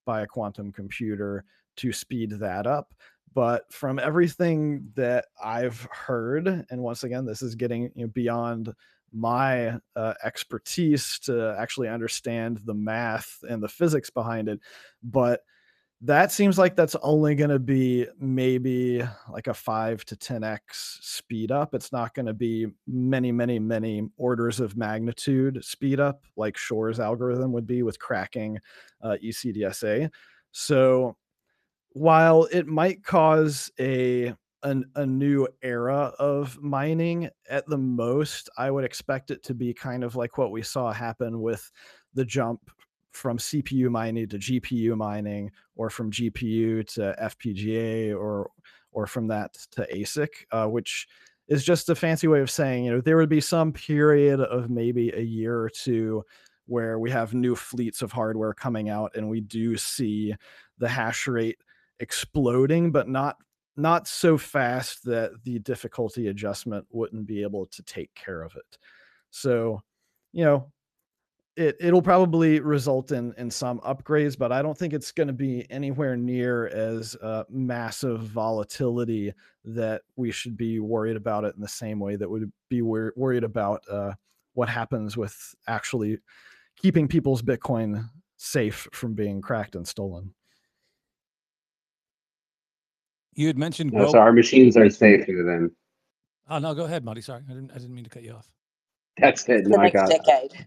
by a quantum computer to speed that up. But from everything that I've heard, and once again, this is getting, you know, beyond my uh, expertise to actually understand the math and the physics behind it, but that seems like that's only going to be maybe like a five to ten x speed up. It's not going to be many, many, many orders of magnitude speed up like Shor's algorithm would be with cracking uh, E C D S A. So while it might cause a an, a new era of mining, at the most, I would expect it to be kind of like what we saw happen with the jump from C P U mining to G P U mining, or from G P U to F P G A, or or from that to A S I C, uh, which is just a fancy way of saying, you know, there would be some period of maybe a year or two where we have new fleets of hardware coming out and we do see the hash rate exploding, but not not so fast that the difficulty adjustment wouldn't be able to take care of it. So, you know, it it'll probably result in in some upgrades, but I don't think it's going to be anywhere near as uh, massive volatility that we should be worried about it in the same way that we'd be wor- worried about uh, what happens with actually keeping people's Bitcoin safe from being cracked and stolen. You had mentioned No, Gro- so our machines are safe here then. Oh no, go ahead, Marty. Sorry, I didn't. I didn't mean to cut you off. That's it. The No, I next got it. decade.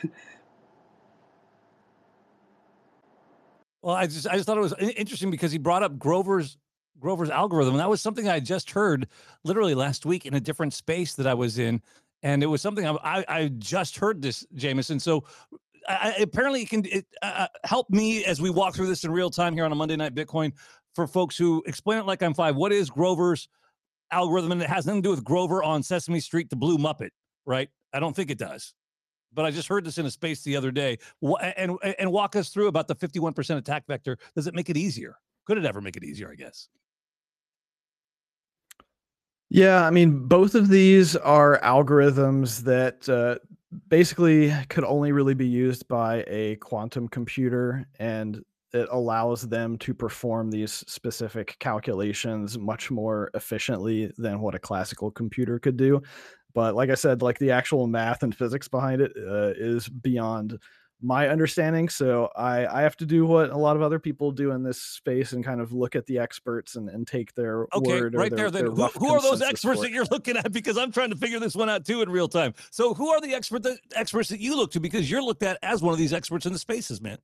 Well, I just I just thought it was i- interesting because he brought up Grover's Grover's algorithm. And that was something I just heard literally last week in a different space that I was in, and it was something I I, I just heard this, Jameson. So I, I- apparently it can it, uh, help me as we walk through this in real time here on a Monday Night Bitcoin for folks who explain it like I'm five. What is Grover's algorithm? And it has nothing to do with Grover on Sesame Street, the Blue Muppet, right? I don't think it does. But I just heard this in a space the other day. Wha- And and walk us through about the fifty-one percent attack vector. Does it make it easier? Could it ever make it easier, I guess? Yeah, I mean, both of these are algorithms that uh, basically could only really be used by a quantum computer, and it allows them to perform these specific calculations much more efficiently than what a classical computer could do. But like I said, like the actual math and physics behind it uh, is beyond my understanding. So I, I have to do what a lot of other people do in this space and kind of look at the experts and, and take their Okay, word or right their, there. Then their who, rough who are those consensus experts for that it. you're looking at? Because I'm trying to figure this one out too in real time. So who are the expert the experts that you look to? Because you're looked at as one of these experts in the spaces, man.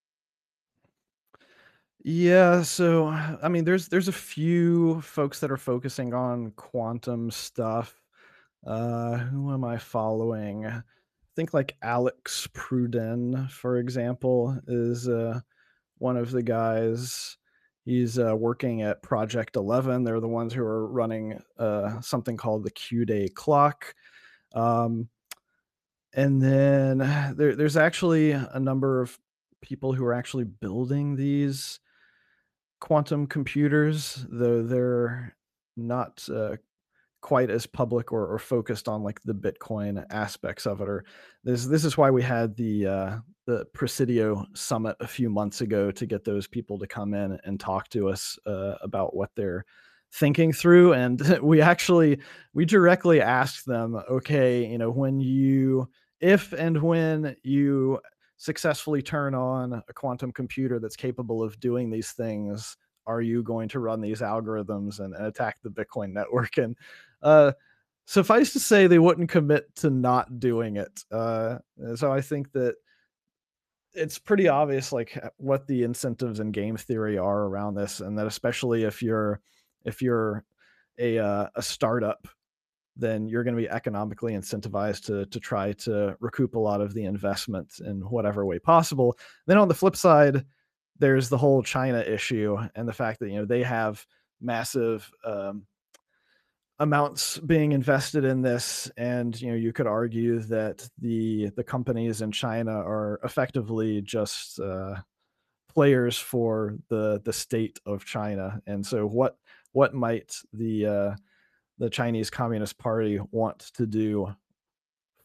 Yeah, so I mean, there's there's a few folks that are focusing on quantum stuff. Uh, who am I following? I think like Alex Pruden, for example, is uh, one of the guys. He's uh, working at Project eleven. They're the ones who are running uh, something called the Q-Day clock. Um, and then there, there's actually a number of people who are actually building these quantum computers, though they're not uh, quite as public or, or focused on like the Bitcoin aspects of it. Or this this is why we had the uh, the Presidio summit a few months ago to get those people to come in and talk to us uh, about what they're thinking through. And we actually we directly asked them, okay, you know, when you if and when you successfully turn on a quantum computer that's capable of doing these things, are you going to run these algorithms and, and attack the Bitcoin network? And uh, suffice to say, they wouldn't commit to not doing it. Uh, so I think that it's pretty obvious, like h- what the incentives in game theory are around this, and that especially if you're if you're a uh, a startup, then you're going to be economically incentivized to to try to recoup a lot of the investment in whatever way possible. Then on the flip side, there's the whole China issue and the fact that, you know, they have massive um, amounts being invested in this, and you know, you could argue that the the companies in China are effectively just uh, players for the the state of China. And so what what might the uh, the Chinese Communist Party want to do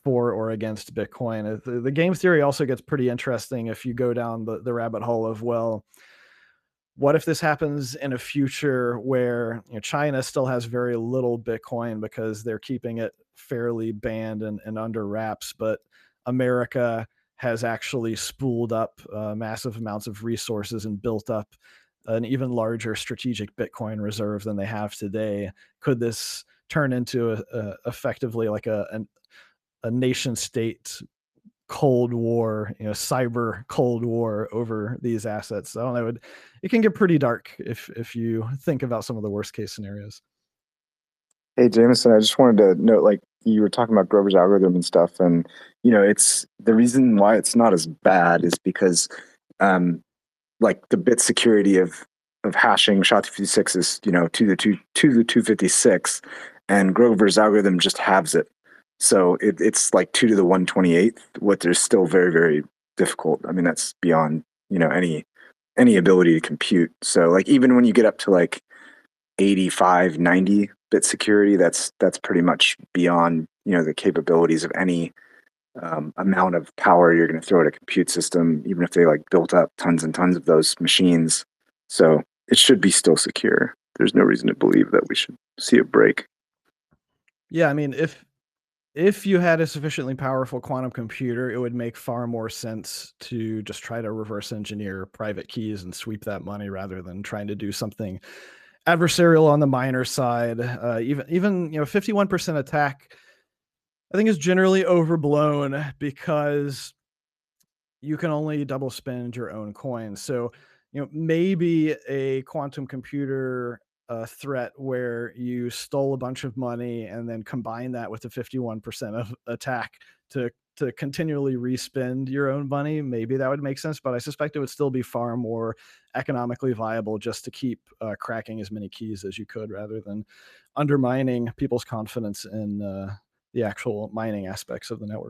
for or against Bitcoin. Uh, The, the game theory also gets pretty interesting if you go down the, the rabbit hole of, well, what if this happens in a future where, you know, China still has very little Bitcoin because they're keeping it fairly banned and, and under wraps, but America has actually spooled up uh, massive amounts of resources and built up an even larger strategic Bitcoin reserve than they have today. Could this turn into a, a effectively like a an, a nation state Cold War, you know, cyber Cold War over these assets? I don't know. It, it can get pretty dark if if you think about some of the worst case scenarios. Hey, Jameson, I just wanted to note, like, you were talking about Grover's algorithm and stuff, and, you know, it's the reason why it's not as bad is because, um, like, the bit security of of hashing SHA two fifty-six is, you know, to the two to the two fifty-six, and Grover's algorithm just halves it. So it, it's like two to the one twenty-eighth, what is still very, very difficult. I mean, that's beyond, you know, any any ability to compute. So, like, even when you get up to like eighty-five, ninety bit security, that's that's pretty much beyond, you know, the capabilities of any um, amount of power you're going to throw at a compute system, even if they like built up tons and tons of those machines. So it should be still secure. There's no reason to believe that we should see a break. Yeah, I mean, if if you had a sufficiently powerful quantum computer, it would make far more sense to just try to reverse engineer private keys and sweep that money rather than trying to do something adversarial on the miner side. Uh, even even you know, fifty-one percent attack, I think, is generally overblown because you can only double spend your own coins. So, you know, maybe a quantum computer uh, threat where you stole a bunch of money and then combine that with a fifty-one percent of attack to to continually respend your own money, maybe that would make sense. But I suspect it would still be far more economically viable just to keep uh, cracking as many keys as you could, rather than undermining people's confidence in uh, the actual mining aspects of the network.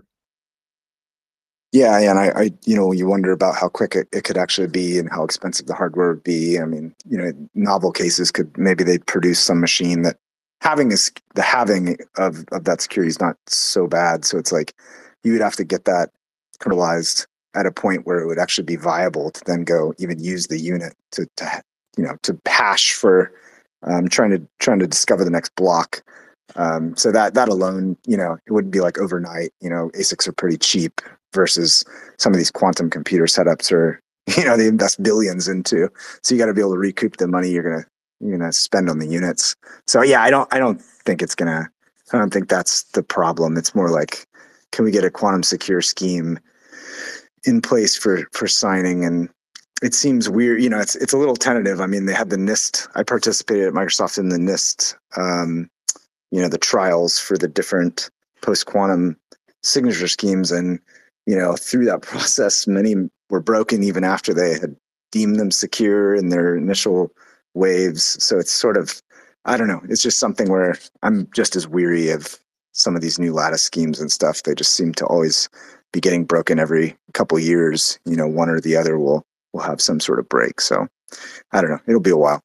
Yeah, and I, I, you know, you wonder about how quick it, it could actually be and how expensive the hardware would be. I mean, you know, novel cases could maybe they produce some machine that having is the having of, of that security is not so bad. So it's like you would have to get that kernelized at a point where it would actually be viable to then go even use the unit to, to you know, to hash for um, trying to trying to discover the next block. Um, so that that alone, you know, it wouldn't be like overnight. You know, A S I Cs are pretty cheap versus some of these quantum computer setups are, you know, they invest billions into. So you got to be able to recoup the money you're gonna you're gonna spend on the units. So yeah, I don't I don't think it's gonna. I don't think that's the problem. It's more like, can we get a quantum secure scheme in place for for signing? And it seems weird, you know, it's it's a little tentative. I mean, they had the NIST. I participated at Microsoft in the NIST. Um, you know, the trials for the different post-quantum signature schemes. And, you know, through that process, many were broken even after they had deemed them secure in their initial waves. So it's sort of, I don't know, it's just something where I'm just as weary of some of these new lattice schemes and stuff. They just seem to always be getting broken every couple of years. You know, one or the other will will have some sort of break. So I don't know, it'll be a while.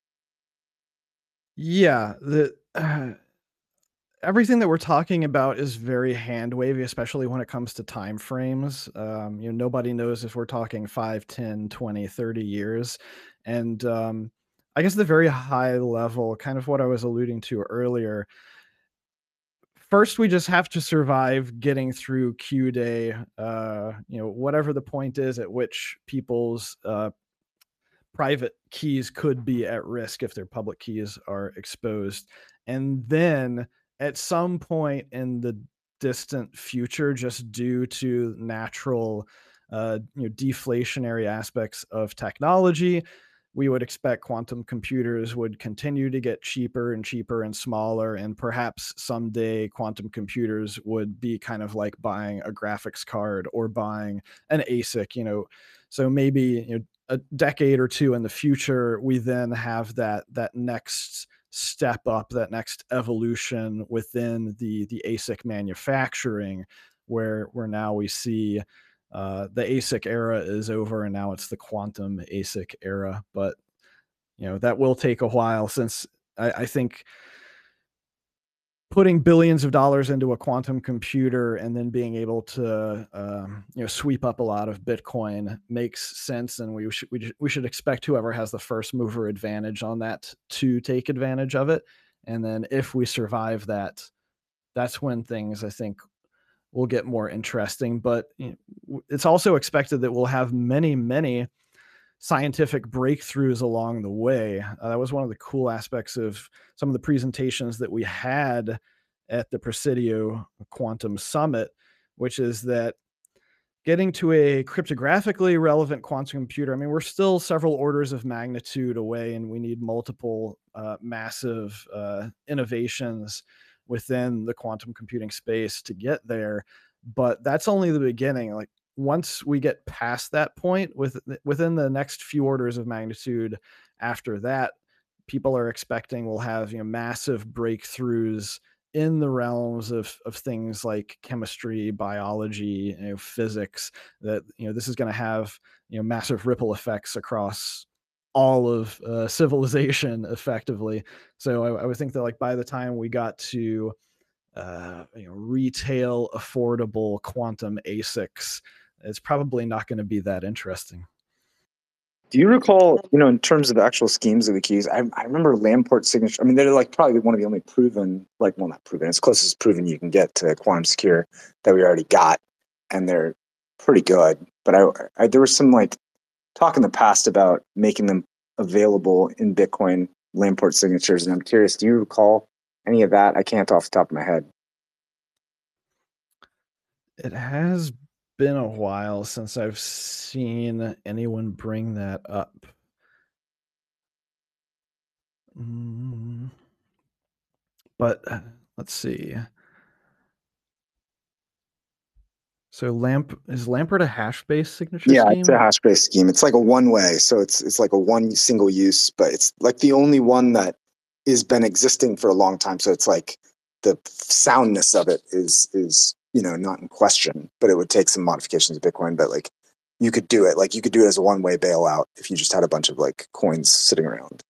Yeah, the uh, everything that we're talking about is very hand wavy, especially when it comes to time frames. Um, you know, nobody knows if we're talking five, ten, twenty, thirty years. And um, I guess the very high level, kind of what I was alluding to earlier, first we just have to survive getting through Q day, uh, you know, whatever the point is at which people's uh, private keys could be at risk if their public keys are exposed. And then at some point in the distant future, just due to natural uh, you know, deflationary aspects of technology, we would expect quantum computers would continue to get cheaper and cheaper and smaller, and perhaps someday quantum computers would be kind of like buying a graphics card or buying an A S I C, you know. So maybe, you know, a decade or two in the future, we then have that that next step up, that next evolution within the the A S I C manufacturing, where where now we see uh, the A S I C era is over and now it's the quantum A S I C era. But you know, that will take a while, since I, I think putting billions of dollars into a quantum computer and then being able to um, you know sweep up a lot of Bitcoin makes sense, and we should we, we should expect whoever has the first mover advantage on that to take advantage of it. And then if we survive that, that's when things, I think, will get more interesting. But you know, it's also expected that we'll have many many scientific breakthroughs along the way. Uh, that was one of the cool aspects of some of the presentations that we had at the Presidio Quantum Summit, which is that getting to a cryptographically relevant quantum computer, I mean, we're still several orders of magnitude away, and we need multiple uh, massive uh, innovations within the quantum computing space to get there. But that's only the beginning. Like, once we get past that point, with within the next few orders of magnitude after that, people are expecting we'll have, you know, massive breakthroughs in the realms of of things like chemistry, biology, you know, physics, that, you know, this is going to have, you know, massive ripple effects across all of uh, civilization effectively. So I, I would think that, like, by the time we got to uh, you know, retail affordable quantum A S I Cs, it's probably not going to be that interesting. Do you recall, you know, in terms of the actual schemes of the keys, I, I remember Lamport signature. I mean, they're like probably one of the only proven, like, well, not proven, as close as proven you can get to quantum secure that we already got. And they're pretty good. But I, I there was some like talk in the past about making them available in Bitcoin, Lamport signatures. And I'm curious, do you recall any of that? I can't off the top of my head. It has been a while since I've seen anyone bring that up. Mm. But uh, let's see. So Lamp is Lamport a hash-based signature Yeah, scheme? it's a hash-based scheme. It's like a one-way, so it's it's like a one single use, but it's like the only one that has been existing for a long time. So it's like the soundness of it is is you know not in question, but it would take some modifications of Bitcoin. But like you could do it, like you could do it as a one-way bailout if you just had a bunch of like coins sitting around.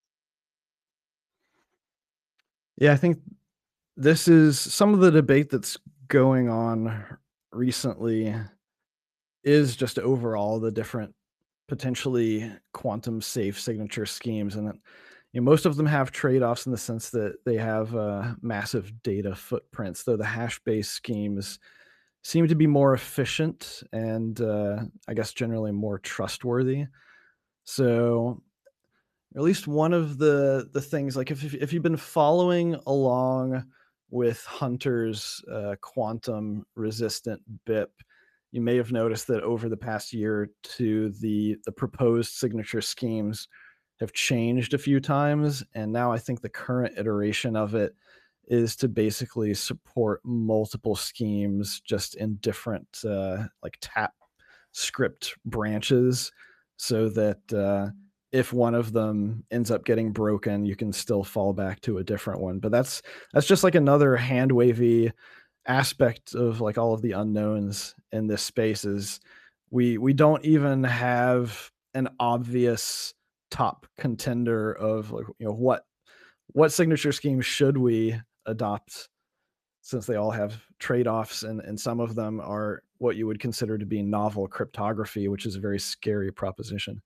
Yeah, I think this is some of the debate that's going on recently is just overall the different potentially quantum safe signature schemes, and that, you know, most of them have trade-offs in the sense that they have uh, massive data footprints, though the hash-based schemes seem to be more efficient and uh, I guess generally more trustworthy. So at least one of the the things, like if if if you've been following along with Hunter's uh, quantum resistant B I P, you may have noticed that over the past year or two, the the proposed signature schemes have changed a few times, and now I think the current iteration of it is to basically support multiple schemes just in different uh, like tap script branches, so that uh, if one of them ends up getting broken, you can still fall back to a different one. But that's that's just like another hand wavy aspect of like all of the unknowns in this space. Is we we don't even have an obvious top contender of, like, you know, what what signature scheme should we adopt, since they all have trade-offs, and and some of them are what you would consider to be novel cryptography, which is a very scary proposition.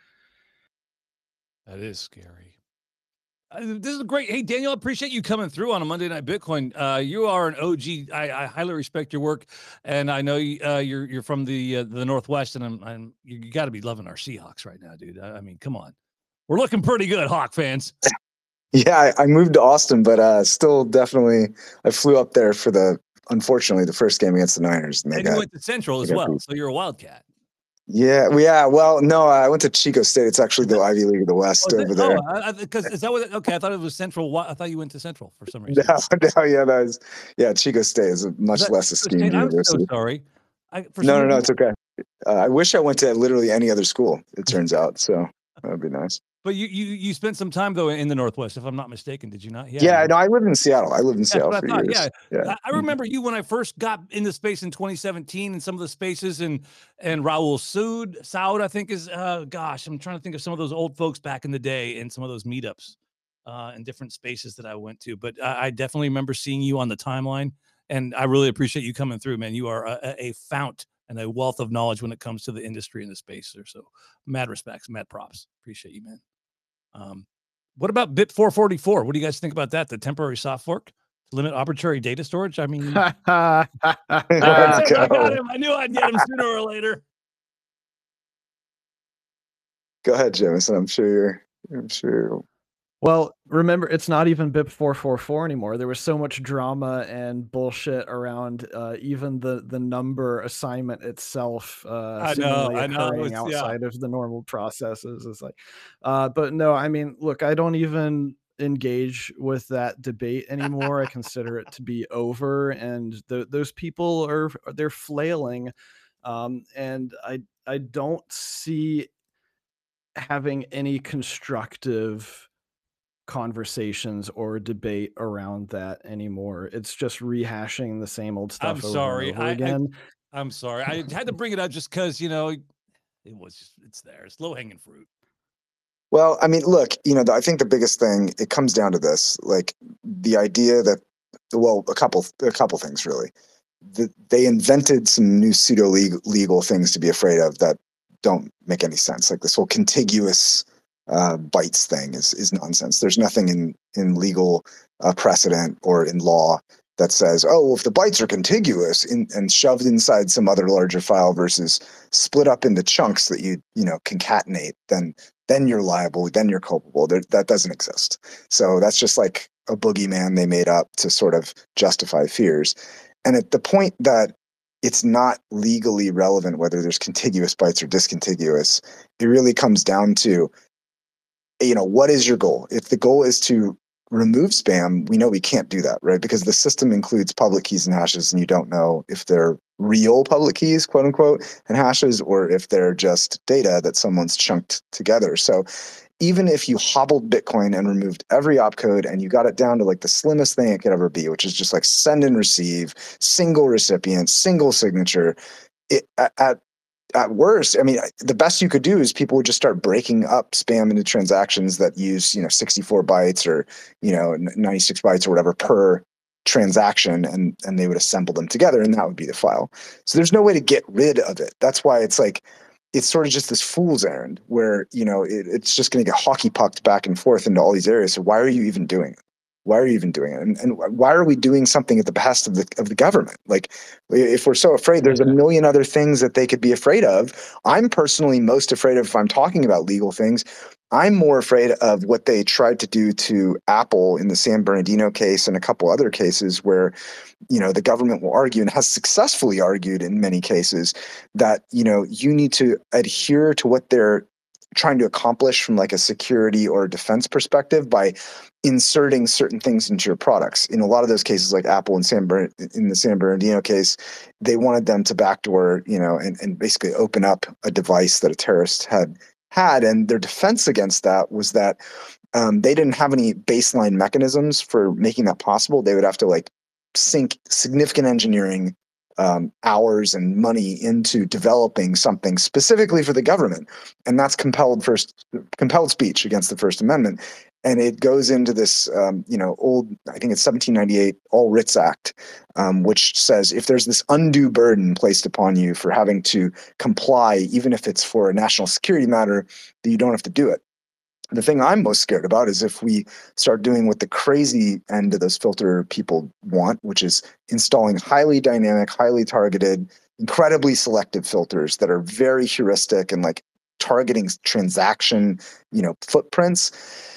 That is scary. Uh, this is great. Hey, Daniel, I appreciate you coming through on a Monday Night Bitcoin. Uh, you are an O G. I, I highly respect your work, and I know you, uh, you're you're from the uh, the Northwest, and I'm, I'm you, you got to be loving our Seahawks right now, dude. I, I mean, come on, we're looking pretty good, Hawk fans. Yeah, I, I moved to Austin, but uh, still definitely I flew up there for the unfortunately the first game against the Niners, and they And got you went to Central as got well, beat. so you're a Wildcat. Yeah, well, yeah. Well, no, I went to Chico State. It's actually the Ivy League of the West Oh, is over it? there. Oh, because is that what? Okay, I thought it was Central. Wa- I thought you went to Central for some reason. No, no, yeah, that was yeah. Chico State is a much Is that less Chico esteemed State? I'm so university. sorry. I, for No, some no, no, reason, it's okay. Uh, I wish I went to literally any other school. It turns out, so that would be nice. but you, you you spent some time though in the Northwest, if I'm not mistaken. Did you not? Yeah. Yeah, you- no, I lived in Seattle. I lived in That's Seattle what I for thought. years. Yeah, Yeah, I, I remember you when I first got into space in twenty seventeen, and some of the spaces, and and Raul Sood, Soud, I think is. Uh, gosh, I'm trying to think of some of those old folks back in the day, and some of those meetups. uh, in different spaces that I went to. But I, I definitely remember seeing you on the timeline, and I really appreciate you coming through, man. You are a, a fount and a wealth of knowledge when it comes to the industry and the space there. So mad respects, mad props. Appreciate you, man. Um, what about Bit four forty-four? What do you guys think about that? The temporary soft fork to limit arbitrary data storage? I mean, Let's I got go. him. I knew I'd get him sooner or later. Go ahead, Jameson. I'm sure you're. I'm sure. Well, remember, it's not even B I P four forty-four anymore. There was so much drama and bullshit around uh, even the the number assignment itself, uh, I know, seemingly I know, occurring it's- yeah. outside of the normal processes. It's like, uh, but no, I mean, look, I don't even engage with that debate anymore. I consider it to be over, and th- those people are they're flailing, um, and I I don't see having any constructive conversations or debate around that anymore. It's just rehashing the same old stuff I'm over sorry. and over I, again. I, I'm sorry. I had to bring it up just because, you know, it was just, it's there. It's low hanging fruit. Well, I mean, look, you know, the, I think the biggest thing, it comes down to this, like the idea that, well, a couple, a couple things really. The, they invented some new pseudo legal things to be afraid of that don't make any sense. Like this whole contiguous uh, bytes thing is is nonsense. There's nothing in in legal uh, precedent or in law that says, oh, well, if the bytes are contiguous in, and shoved inside some other larger file versus split up into chunks that you you know concatenate, then then you're liable, then you're culpable. There, that doesn't exist. So that's just like a boogeyman they made up to sort of justify fears. And at the point that it's not legally relevant whether there's contiguous bytes or discontiguous, it really comes down to, you know, what is your goal? If the goal is to remove spam, we know we can't do that, right? Because the system includes public keys and hashes, and you don't know if they're real public keys, quote unquote, and hashes, or if they're just data that someone's chunked together. So even if you hobbled Bitcoin and removed every opcode and you got it down to like the slimmest thing it could ever be, which is just like send and receive, single recipient, single signature, it, at at worst, I mean, the best you could do is people would just start breaking up spam into transactions that use, you know, sixty-four bytes or, you know, ninety-six bytes or whatever per transaction, and and they would assemble them together, and that would be the file. So there's no way to get rid of it. That's why it's like, it's sort of just this fool's errand where, you know, it, it's just going to get hockey pucked back and forth into all these areas. So why are you even doing it? Why are you even doing it? And, and why are we doing something at the behest of the of the government? Like, if we're so afraid, there's a million other things that they could be afraid of. I'm personally most afraid of, if I'm talking about legal things, I'm more afraid of what they tried to do to Apple in the San Bernardino case and a couple other cases where, you know, the government will argue, and has successfully argued in many cases, that, you know, you need to adhere to what they're trying to accomplish from like a security or defense perspective by inserting certain things into your products. In a lot of those cases, like Apple and San Bern- in the San Bernardino case, they wanted them to backdoor, you know, and, and basically open up a device that a terrorist had had. And their defense against that was that um, they didn't have any baseline mechanisms for making that possible. They would have to like sink significant engineering Um, hours and money into developing something specifically for the government, and that's compelled first compelled speech against the First Amendment, and it goes into this um, you know old, I think it's seventeen ninety-eight All Writs Act, um, which says if there's this undue burden placed upon you for having to comply, even if it's for a national security matter, that you don't have to do it. The thing I'm most scared about is if we start doing what the crazy end of those filter people want, which is installing highly dynamic, highly targeted, incredibly selective filters that are very heuristic and like targeting transaction, you know, footprints.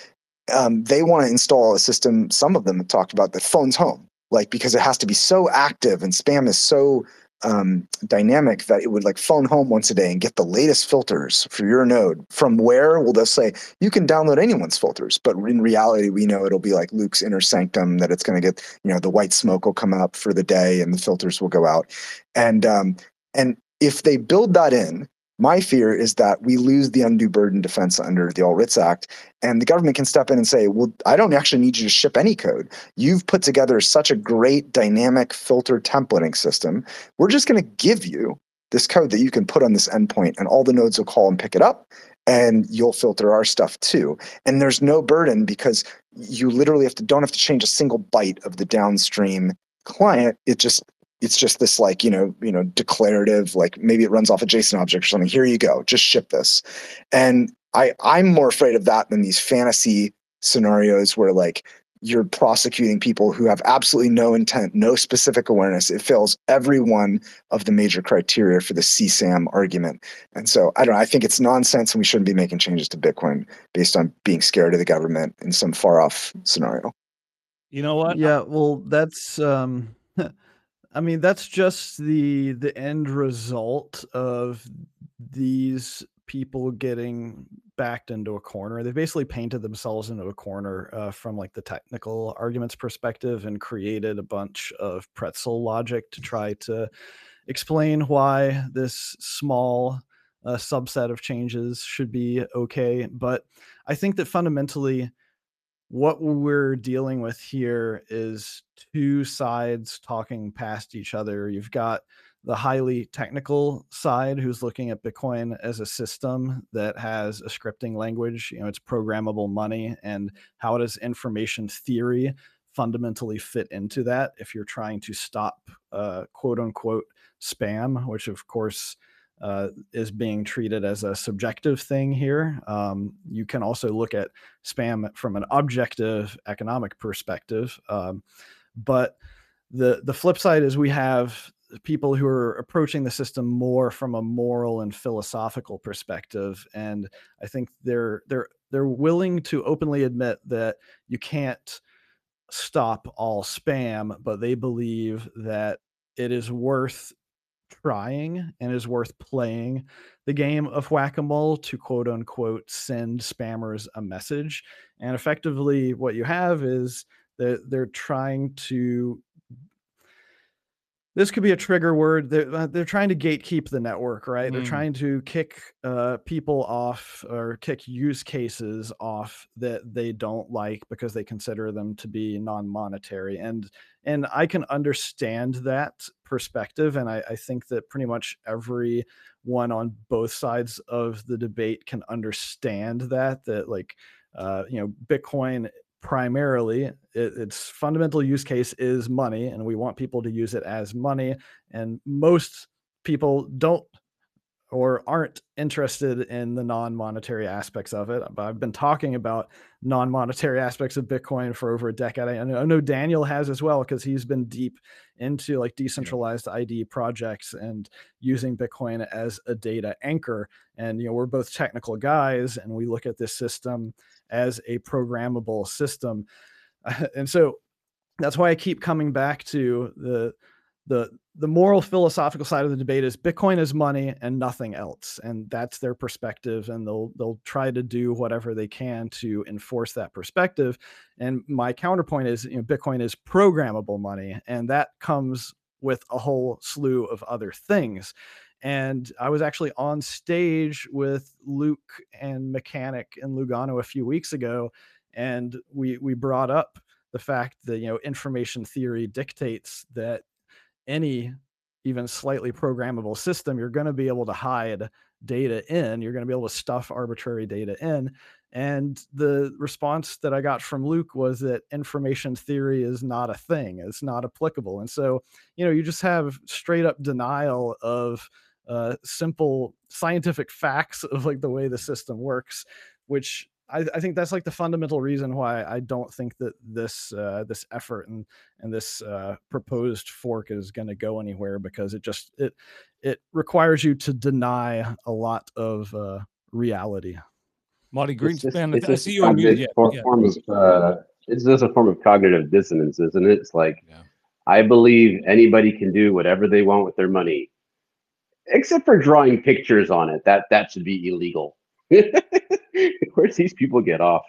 Um, they want to install a system, some of them have talked about, that phones home, like, because it has to be so active and spam is so um, dynamic that it would like phone home once a day and get the latest filters for your node. From where? Well, they'll say you can download anyone's filters, but in reality, we know it'll be like Luke's inner sanctum, that it's going to get, you know, the white smoke will come up for the day and the filters will go out. And, um, and if they build that in, my fear is that we lose the undue burden defense under the All Writs Act, and the government can step in and say, well, I don't actually need you to ship any code. You've put together such a great dynamic filter templating system. We're just going to give you this code that you can put on this endpoint, and all the nodes will call and pick it up, and you'll filter our stuff too. And there's no burden because you literally have to don't have to change a single byte of the downstream client. It just it's just this like, you know, you know, declarative, like maybe it runs off a JSON object or something. Here you go, just ship this. And I, I'm more afraid of that than these fantasy scenarios where like you're prosecuting people who have absolutely no intent, no specific awareness. It fails every one of the major criteria for the C SAM argument. And so I don't know, I think it's nonsense and we shouldn't be making changes to Bitcoin based on being scared of the government in some far off scenario. You know what? Yeah, well, that's um I mean, that's just the the end result of these people getting backed into a corner. They basically painted themselves into a corner uh, from like the technical arguments perspective and created a bunch of pretzel logic to try to explain why this small uh, subset of changes should be okay. But I think that fundamentally, what we're dealing with here is two sides talking past each other. You've got the highly technical side who's looking at Bitcoin as a system that has a scripting language, you know, it's programmable money, and how does information theory fundamentally fit into that if you're trying to stop uh, quote unquote spam, which of course uh, is being treated as a subjective thing here. Um, you can also look at spam from an objective economic perspective. Um, but the the flip side is we have people who are approaching the system more from a moral and philosophical perspective, and I think they're they're they're willing to openly admit that you can't stop all spam, but they believe that it is worth trying and is worth playing the game of whack-a-mole to quote unquote send spammers a message. And effectively what you have is that they're trying to, this could be a trigger word. They're, uh, they're trying to gatekeep the network, right? Mm. They're trying to kick uh, people off or kick use cases off that they don't like because they consider them to be non-monetary. And and I can understand that perspective. And I, I think that pretty much everyone on both sides of the debate can understand that, that like, uh, you know, Bitcoin primarily it, its fundamental use case is money, and we want people to use it as money, and most people don't or aren't interested in the non-monetary aspects of it. But I've been talking about non-monetary aspects of Bitcoin for over a decade. I know, I know Daniel has as well, because he's been deep into like decentralized I D projects and using Bitcoin as a data anchor. And, you know, we're both technical guys, and we look at this system as a programmable system. And so that's why I keep coming back to the the the moral philosophical side of the debate is Bitcoin is money and nothing else. And that's their perspective. And they'll they'll try to do whatever they can to enforce that perspective. And my counterpoint is, you know, Bitcoin is programmable money, and that comes with a whole slew of other things. And I was actually on stage with Luke and Mechanic in Lugano a few weeks ago, and we we brought up the fact that, you know, information theory dictates that any even slightly programmable system, you're going to be able to hide data in, you're going to be able to stuff arbitrary data in. And the response that I got from Luke was that information theory is not a thing, it's not applicable. And so, you know, you just have straight up denial of uh, simple scientific facts of like the way the system works, which I, I think that's like the fundamental reason why I don't think that this uh, this effort and and this uh, proposed fork is going to go anywhere, because it just it it requires you to deny a lot of uh, reality. Marty It's just, Greenspan, it's I just see you on mute. a Yeah, for- yeah. form of, uh, it's just a form of cognitive dissonance, isn't it? It's like, Yeah. I believe anybody can do whatever they want with their money, except for drawing pictures on it. That that should be illegal. Where's these people get off?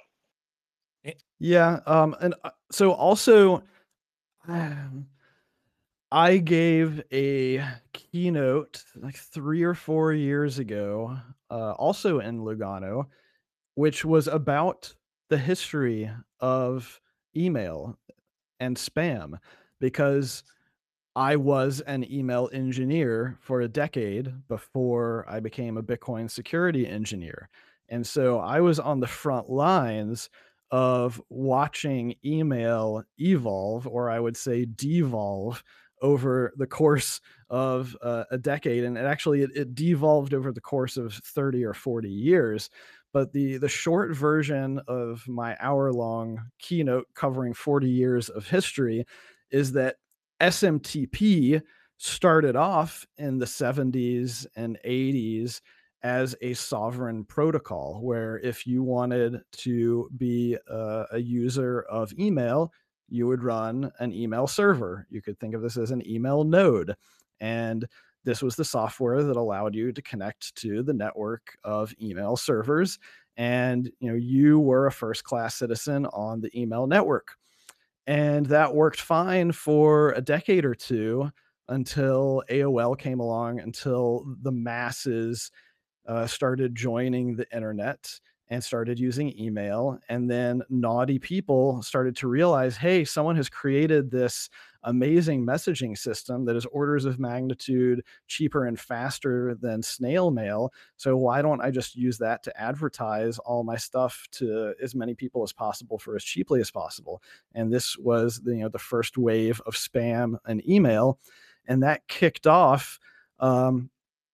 Yeah, um, and uh, so also, um, I gave a keynote like three or four years ago, uh, also in Lugano, which was about the history of email and spam, because I was an email engineer for a decade before I became a Bitcoin security engineer. And so I was on the front lines of watching email evolve, or I would say devolve, over the course of uh, a decade. And it actually it, it devolved over the course of thirty or forty years. But the the short version of my hour long keynote covering forty years of history is that S M T P started off in the seventies and eighties as a sovereign protocol, where if you wanted to be a, a user of email, you would run an email server. You could think of this as an email node. And this was the software that allowed you to connect to the network of email servers. And you know, you were a first-class citizen on the email network. And that worked fine for a decade or two until A O L came along, until the masses uh, started joining the internet and started using email. And then naughty people started to realize, hey, someone has created this amazing messaging system that is orders of magnitude cheaper and faster than snail mail. So why don't I just use that to advertise all my stuff to as many people as possible for as cheaply as possible? And this was the, you know, the first wave of spam and email. And that kicked off um,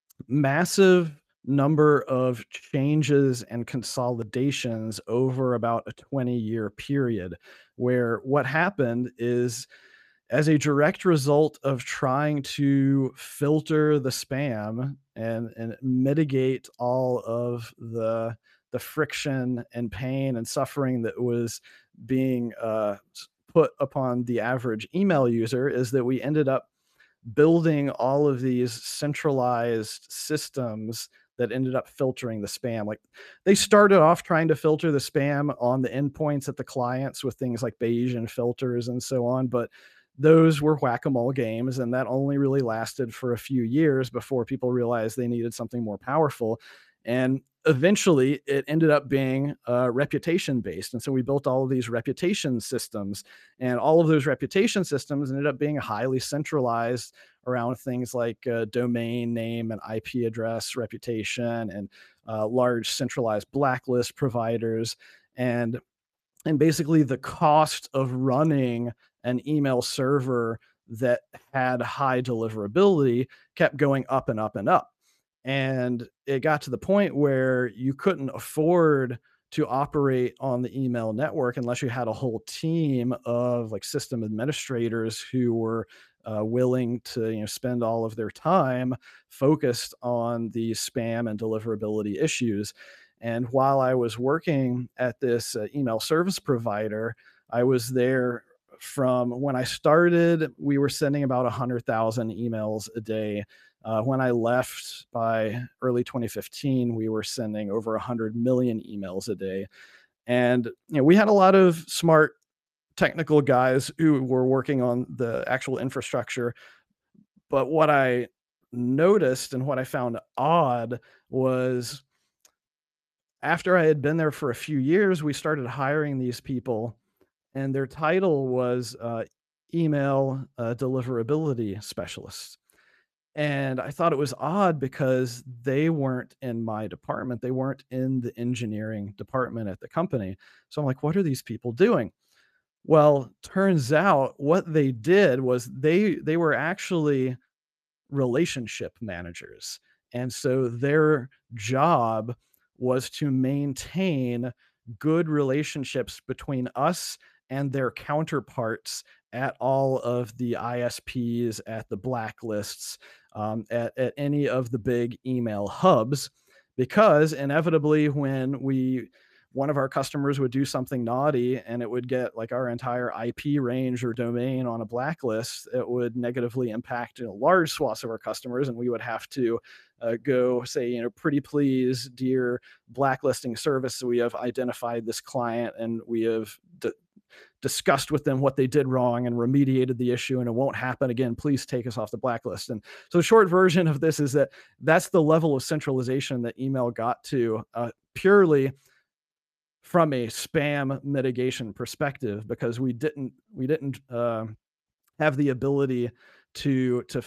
massive number of changes and consolidations over about a twenty year period, where what happened is, as a direct result of trying to filter the spam and, and mitigate all of the, the friction and pain and suffering that was being uh, put upon the average email user, is that we ended up building all of these centralized systems that ended up filtering the spam. Like, they started off trying to filter the spam on the endpoints at the clients with things like Bayesian filters and so on, but those were whack-a-mole games, and that only really lasted for a few years before people realized they needed something more powerful. And eventually it ended up being uh, reputation based. And so we built all of these reputation systems, and all of those reputation systems ended up being highly centralized around things like uh, domain name and I P address reputation, and uh, large centralized blacklist providers. And, and basically the cost of running an email server that had high deliverability kept going up and up and up. And it got to the point where you couldn't afford to operate on the email network unless you had a whole team of like system administrators who were uh, willing to, you know, spend all of their time focused on the spam and deliverability issues. And while I was working at this uh, email service provider, I was there from when I started. We were sending about one hundred thousand emails a day. Uh, when I left by early twenty fifteen, we were sending over one hundred million emails a day. And you know, we had a lot of smart technical guys who were working on the actual infrastructure. But what I noticed and what I found odd was, after I had been there for a few years, we started hiring these people, and their title was uh, email uh, deliverability specialists. And I thought it was odd because they weren't in my department. They weren't in the engineering department at the company. So I'm like, what are these people doing? Well, turns out what they did was they they were actually relationship managers. And so their job was to maintain good relationships between us and their counterparts at all of the I S Ps, at the blacklists, um, at, at any of the big email hubs, because inevitably when we one of our customers would do something naughty and it would get like our entire I P range or domain on a blacklist, it would negatively impact, you know, large swaths of our customers, and we would have to uh, go say, you know, pretty please, dear blacklisting service, we have identified this client and we have d- discussed with them what they did wrong and remediated the issue, and it won't happen again. Please take us off the blacklist. And so the short version of this is that that's the level of centralization that email got to, uh, purely from a spam mitigation perspective, because we didn't we didn't uh, have the ability to to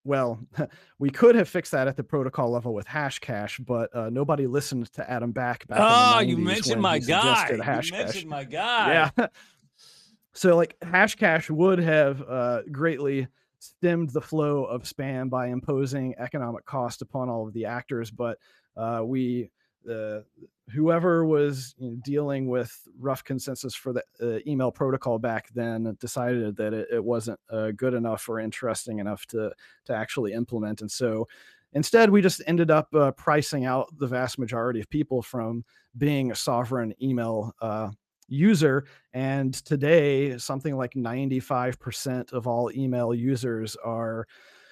well, we could have fixed that at the protocol level with Hashcash, but uh, nobody listened to Adam Back back Oh, in the you nineties mentioned when my he suggested guy. You Hashcash. mentioned my guy. Yeah. So like Hashcash would have uh, greatly stemmed the flow of spam by imposing economic cost upon all of the actors, but uh, we uh, whoever was you know, dealing with rough consensus for the uh, email protocol back then decided that it, it wasn't uh, good enough or interesting enough to to actually implement, and so instead we just ended up uh, pricing out the vast majority of people from being a sovereign email uh, user. And today something like ninety-five percent of all email users are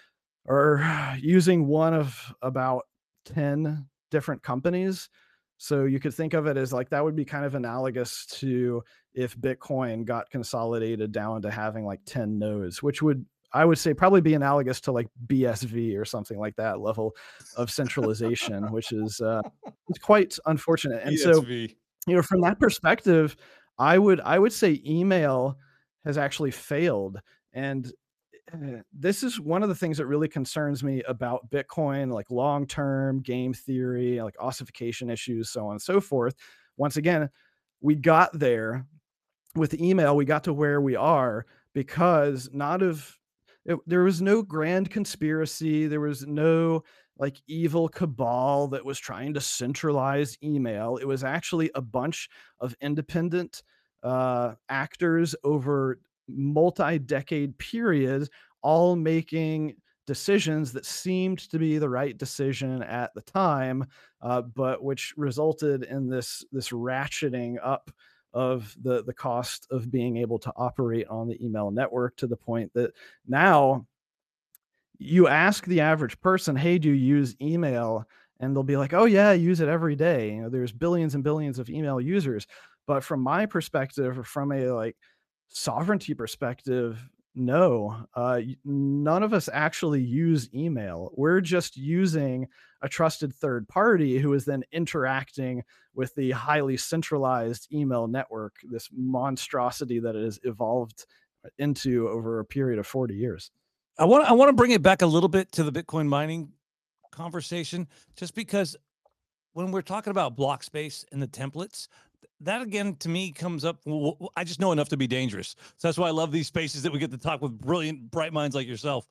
are using one of about ten different companies. So you could think of it as like that would be kind of analogous to if Bitcoin got consolidated down to having like ten nodes, which would I would say probably be analogous to like B S V or something like that level of centralization, which is uh, it's quite unfortunate. And so, E S V. you know, from that perspective, I would I would say email has actually failed. And uh, this is one of the things that really concerns me about Bitcoin, like long-term game theory, like ossification issues, so on and so forth. Once again, we got there with email, we got to where we are because not of it, there was no grand conspiracy, there was no like evil cabal that was trying to centralize email. It was actually a bunch of independent uh, actors over multi-decade periods, all making decisions that seemed to be the right decision at the time, uh, but which resulted in this this ratcheting up of the the cost of being able to operate on the email network to the point that now you ask the average person, hey, do you use email? And they'll be like, oh yeah, I use it every day. You know, there's billions and billions of email users. But from my perspective, or from a like sovereignty perspective, no, uh, y- none of us actually use email. We're just using a trusted third party who is then interacting with the highly centralized email network, this monstrosity that it has evolved into over a period of forty years. I want I want to bring it back a little bit to the Bitcoin mining conversation, just because when we're talking about block space and the templates, that again to me comes up. w- w- I just know enough to be dangerous, so that's why I love these spaces that we get to talk with brilliant, bright minds like yourself.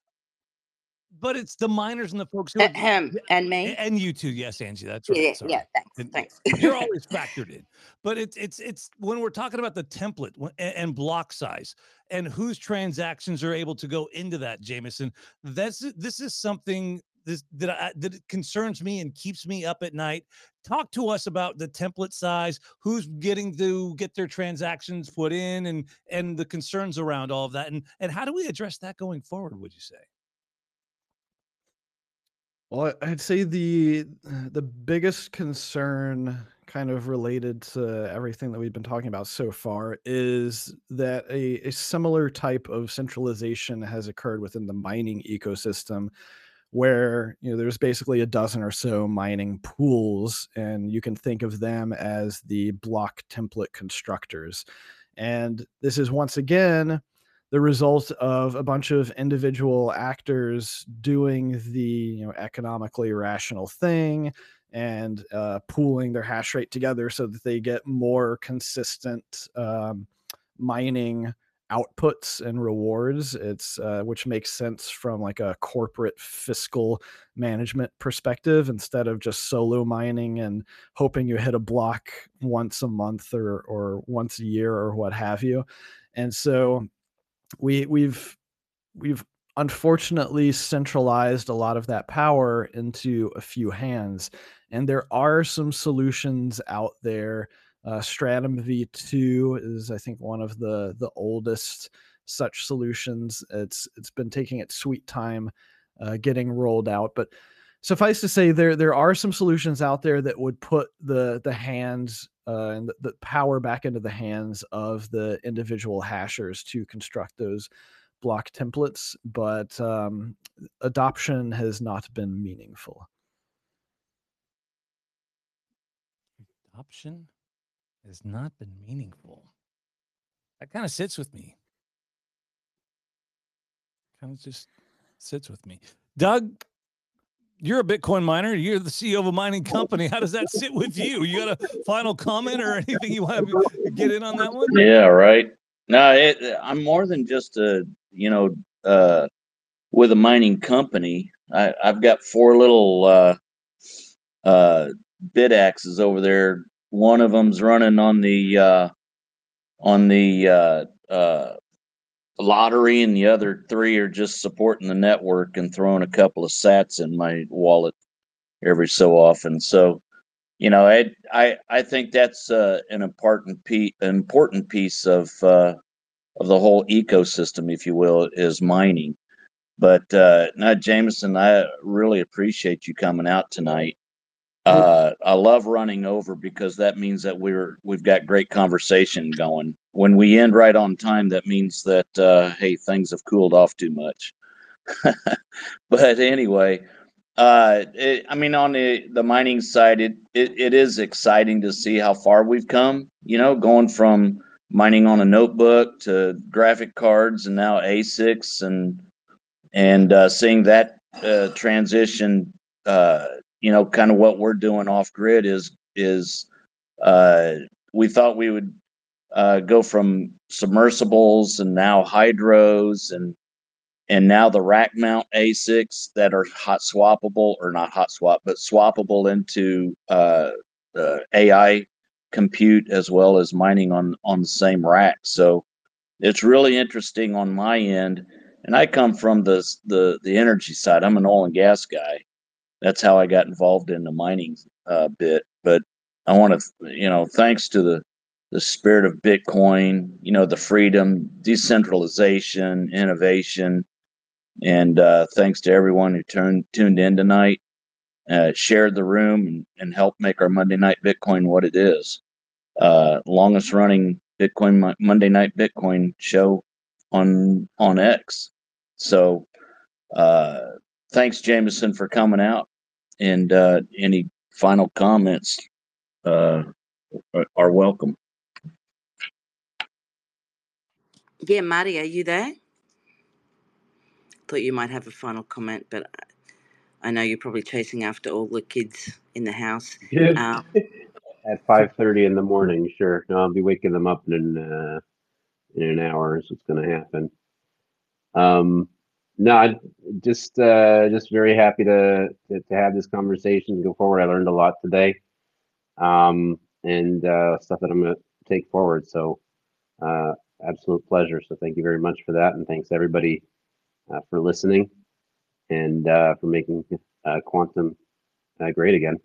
But it's the miners and the folks who are, Ahem. yeah, And a- me? and you too. Yes, Angie, that's Yeah, right. Sorry. yeah, thanks, And thanks. you're always factored in, but it's it's it's when we're talking about the template wh- a- and block size and whose transactions are able to go into that, Jameson. That's this is something this that I, that it concerns me and keeps me up at night. Talk to us about the template size, who's getting to get their transactions put in, and and the concerns around all of that, and and how do we address that going forward? Would you say? Well, I- I'd say the the biggest concern kind of related to everything that we've been talking about so far is that a, a similar type of centralization has occurred within the mining ecosystem where you know there's basically a dozen or so mining pools and you can think of them as the block template constructors. And this is once again the result of a bunch of individual actors doing the you know economically rational thing and uh, pooling their hash rate together so that they get more consistent um, mining outputs and rewards. It's uh, which makes sense from like a corporate fiscal management perspective instead of just solo mining and hoping you hit a block once a month or or once a year or what have you. And so we we've we've unfortunately centralized a lot of that power into a few hands, and there are some solutions out there. uh, Stratum v two is I think one of the the oldest such solutions. It's it's been taking its sweet time uh, getting rolled out, but suffice to say there there are some solutions out there that would put the the hands uh, and the, the power back into the hands of the individual hashers to construct those block templates, but um, adoption has not been meaningful. Adoption has not been meaningful. That kind of sits with me. Kind of just sits with me. Doug, you're a Bitcoin miner. You're the C E O of a mining company. How does that sit with you? You got a final comment or anything you want to get in on that one? Yeah, right. No, it, I'm more than just a, you know, uh, with a mining company. I, I've got four little uh, uh, bit axes over there. One of them's running on the uh, on the uh, uh, lottery, and the other three are just supporting the network and throwing a couple of sats in my wallet every so often. So, you know, I I, I think that's uh, an important piece, important piece of uh, of the whole ecosystem, if you will, is mining. But uh, no, Jameson, I really appreciate you coming out tonight. Uh, I love running over because that means that we're we've got great conversation going. When we end right on time, that means that uh, hey, things have cooled off too much. But anyway, uh, it, I mean, on the the mining side, it, it it is exciting to see how far we've come. You know, going from mining on a notebook to graphic cards and now A SICs, and and uh, seeing that uh, transition. Uh, you know, kind of what we're doing off grid is is uh, we thought we would uh, go from submersibles and now hydros, and and now the rack mount A SICs that are hot swappable, or not hot swap, but swappable into uh, uh, A I compute as well as mining on on the same rack. So it's really interesting on my end. And I come from the the the energy side. I'm an oil and gas guy. That's how I got involved in the mining uh, bit. But I want to, you know, thanks to the the spirit of Bitcoin, you know, the freedom, decentralization, innovation, and uh, thanks to everyone who turned tuned in tonight, uh, shared the room, and, and helped make our Monday Night Bitcoin what it is. Uh, longest running Bitcoin Monday Night Bitcoin show on on X. So uh, thanks, Jameson, for coming out. And uh, any final comments uh, are, are welcome. Yeah, Marty, are you there? Thought you might have a final comment, but I know you're probably chasing after all the kids in the house. Yeah. Um, At five thirty in the morning, sure. No, I'll be waking them up in uh, in an hour. Is what's going to happen. Um, no, I just uh, just very happy to, to to have this conversation and go forward. I learned a lot today, um, and uh, stuff that I'm going to take forward. So, uh, absolute pleasure. So, thank you very much for that, and thanks everybody uh, for listening and uh, for making uh, quantum uh, great again.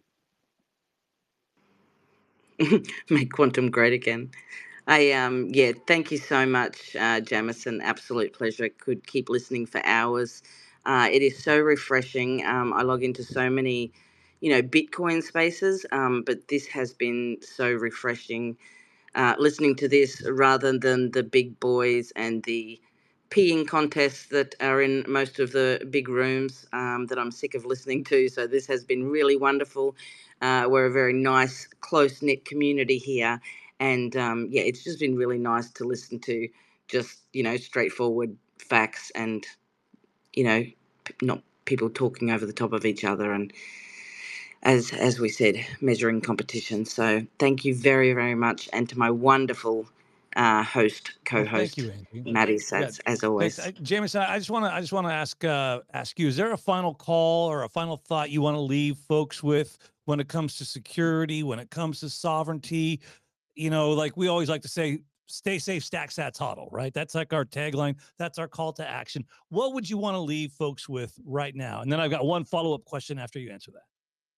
make quantum great again. I um yeah, thank you so much, uh, Jamison. Absolute pleasure. Could keep listening for hours. Uh, it is so refreshing. Um, I log into so many, you know, Bitcoin spaces, um, but this has been so refreshing. Uh, listening to this rather than the big boys and the peeing contests that are in most of the big rooms um, that I'm sick of listening to. So this has been really wonderful. Uh, we're a very nice, close-knit community here. And um, yeah, it's just been really nice to listen to just, you know, straightforward facts and, you know, p- not people talking over the top of each other and, as as we said, measuring competition. So thank you very, very much. And to my wonderful uh, host, Well, thank co-host, you, Angie. Maddie Yeah, Satz, as always. thanks, I, Jameson. I just want to I just want to ask uh, ask you: is there a final call or a final thought you want to leave folks with when it comes to security, when it comes to sovereignty? You know, like we always like to say, stay safe, stack sats, hodl, right? That's like our tagline. That's our call to action. What would you want to leave folks with right now? And then I've got one follow-up question after you answer that.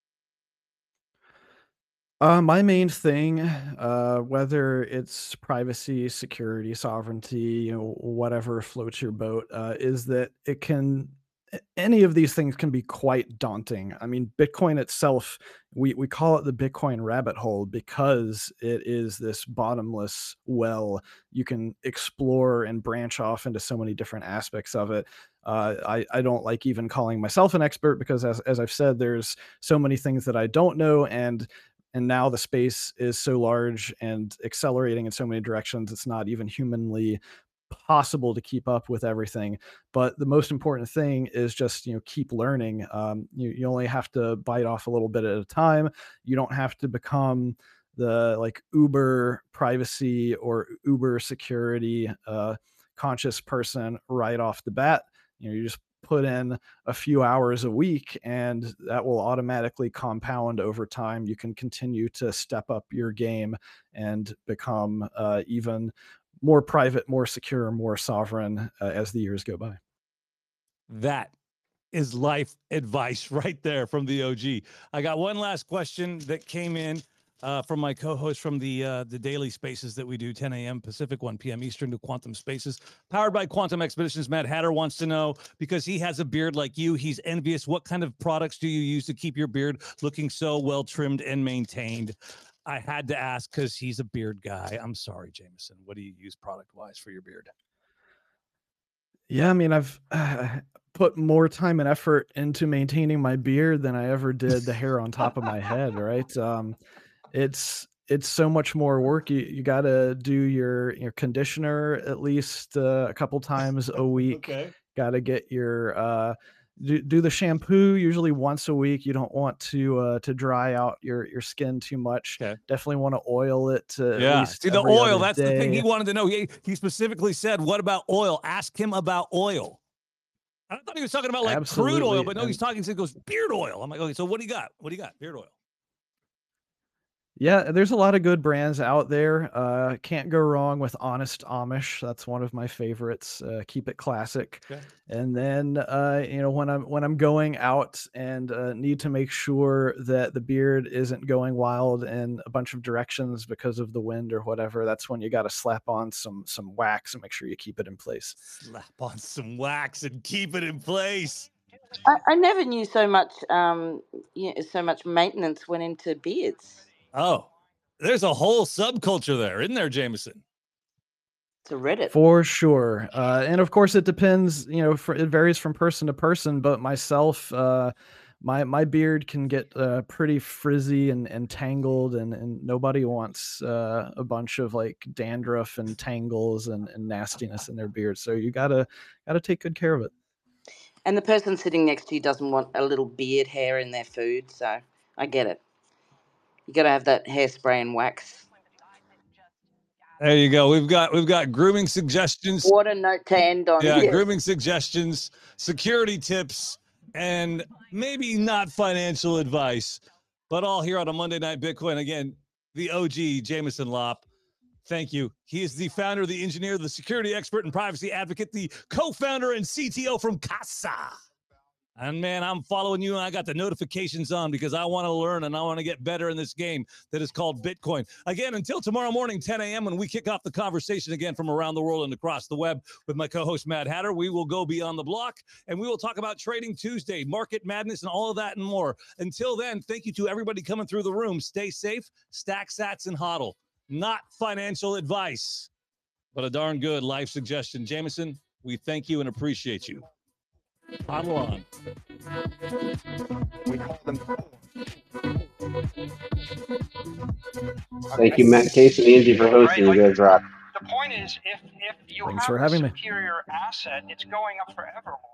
Uh, my main thing, uh, whether it's privacy, security, sovereignty, you know, whatever floats your boat, uh, is that it can, a- any of these things can be quite daunting. I mean, Bitcoin itself, we, we call it the Bitcoin rabbit hole because it is this bottomless well. You can explore and branch off into so many different aspects of it. Uh, I, I don't like even calling myself an expert because, as, as I've said, there's so many things that I don't know, and and now the space is so large and accelerating in so many directions, it's not even humanly possible to keep up with everything. But the most important thing is just, you know, keep learning. Um, you, you only have to bite off a little bit at a time. You don't have to become the like uber privacy or uber security uh, conscious person right off the bat. You know, you just put in a few hours a week and that will automatically compound over time. You can continue to step up your game and become uh, even more private, more secure, more sovereign uh, as the years go by. That is life advice right there from the O G. I got one last question that came in uh, from my co-host from the uh, the daily spaces that we do, ten a.m. Pacific, one p.m. Eastern, to Quantum Spaces, powered by Quantum Expeditions. Matt Hatter wants to know, because he has a beard like you, he's envious. What kind of products do you use to keep your beard looking so well trimmed and maintained? I had to ask because he's a beard guy. I'm sorry, Jameson. What do you use product-wise for your beard? Yeah, I mean, I've uh, put more time and effort into maintaining my beard than I ever did the hair on top of my head, right? Um, it's it's so much more work. You you got to do your your conditioner at least uh, a couple times a week. Okay. Got to get your uh, do, do the shampoo usually once a week. You don't want to uh, to dry out your your skin too much. Okay. Definitely want to oil it. Uh, at Yeah. least See, the every oil, other that's the thing day. he wanted to know. He, he specifically said, what about oil? Ask him about oil. I thought he was talking about like crude oil, Absolutely. but no, And- he's talking, he goes, beard oil. I'm like, okay, so what do you got? What do you got? Beard oil. Yeah, there's a lot of good brands out there. Uh, can't go wrong with Honest Amish. That's one of my favorites. Uh, keep it classic. Okay. And then, uh, you know, when I'm when I'm going out and uh, need to make sure that the beard isn't going wild in a bunch of directions because of the wind or whatever, that's when you got to slap on some some wax and make sure you keep it in place. Slap on some wax and keep it in place. I, I never knew so much. Um, you know, so much maintenance went into beards. Oh, there's a whole subculture there, isn't there, Jameson? To Reddit. For sure. Uh, and of course, it depends, you know, for, it varies from person to person. But myself, uh, my my beard can get uh, pretty frizzy and, and tangled, and, and nobody wants uh, a bunch of like dandruff and tangles and, and nastiness in their beard. So you gotta gotta take good care of it. And the person sitting next to you doesn't want a little beard hair in their food, so I get it. You got to have that hairspray and wax. There you go. We've got we've got grooming suggestions. What a note to end on. Yeah, Yes. grooming suggestions, security tips, and maybe not financial advice, but all here on a Monday Night Bitcoin. Again, the O G, Jameson Lopp. Thank you. He is the founder, the engineer, the security expert and privacy advocate, the co-founder and C T O from Casa. And man, I'm following you and I got the notifications on because I want to learn and I want to get better in this game that is called Bitcoin. Again, until tomorrow morning, ten a.m., when we kick off the conversation again from around the world and across the web with my co-host, Matt Hatter, we will go beyond the block and we will talk about Trading Tuesday, market madness, and all of that and more. Until then, thank you to everybody coming through the room. Stay safe, stack sats, and hodl. Not financial advice, but a darn good life suggestion. Jameson, we thank you and appreciate you. Hodl on. We call them. Thank you, Matt Case and Angie, for hosting. You guys rock. The point is, if if you Thanks have for a having me. superior asset, it's going up forever.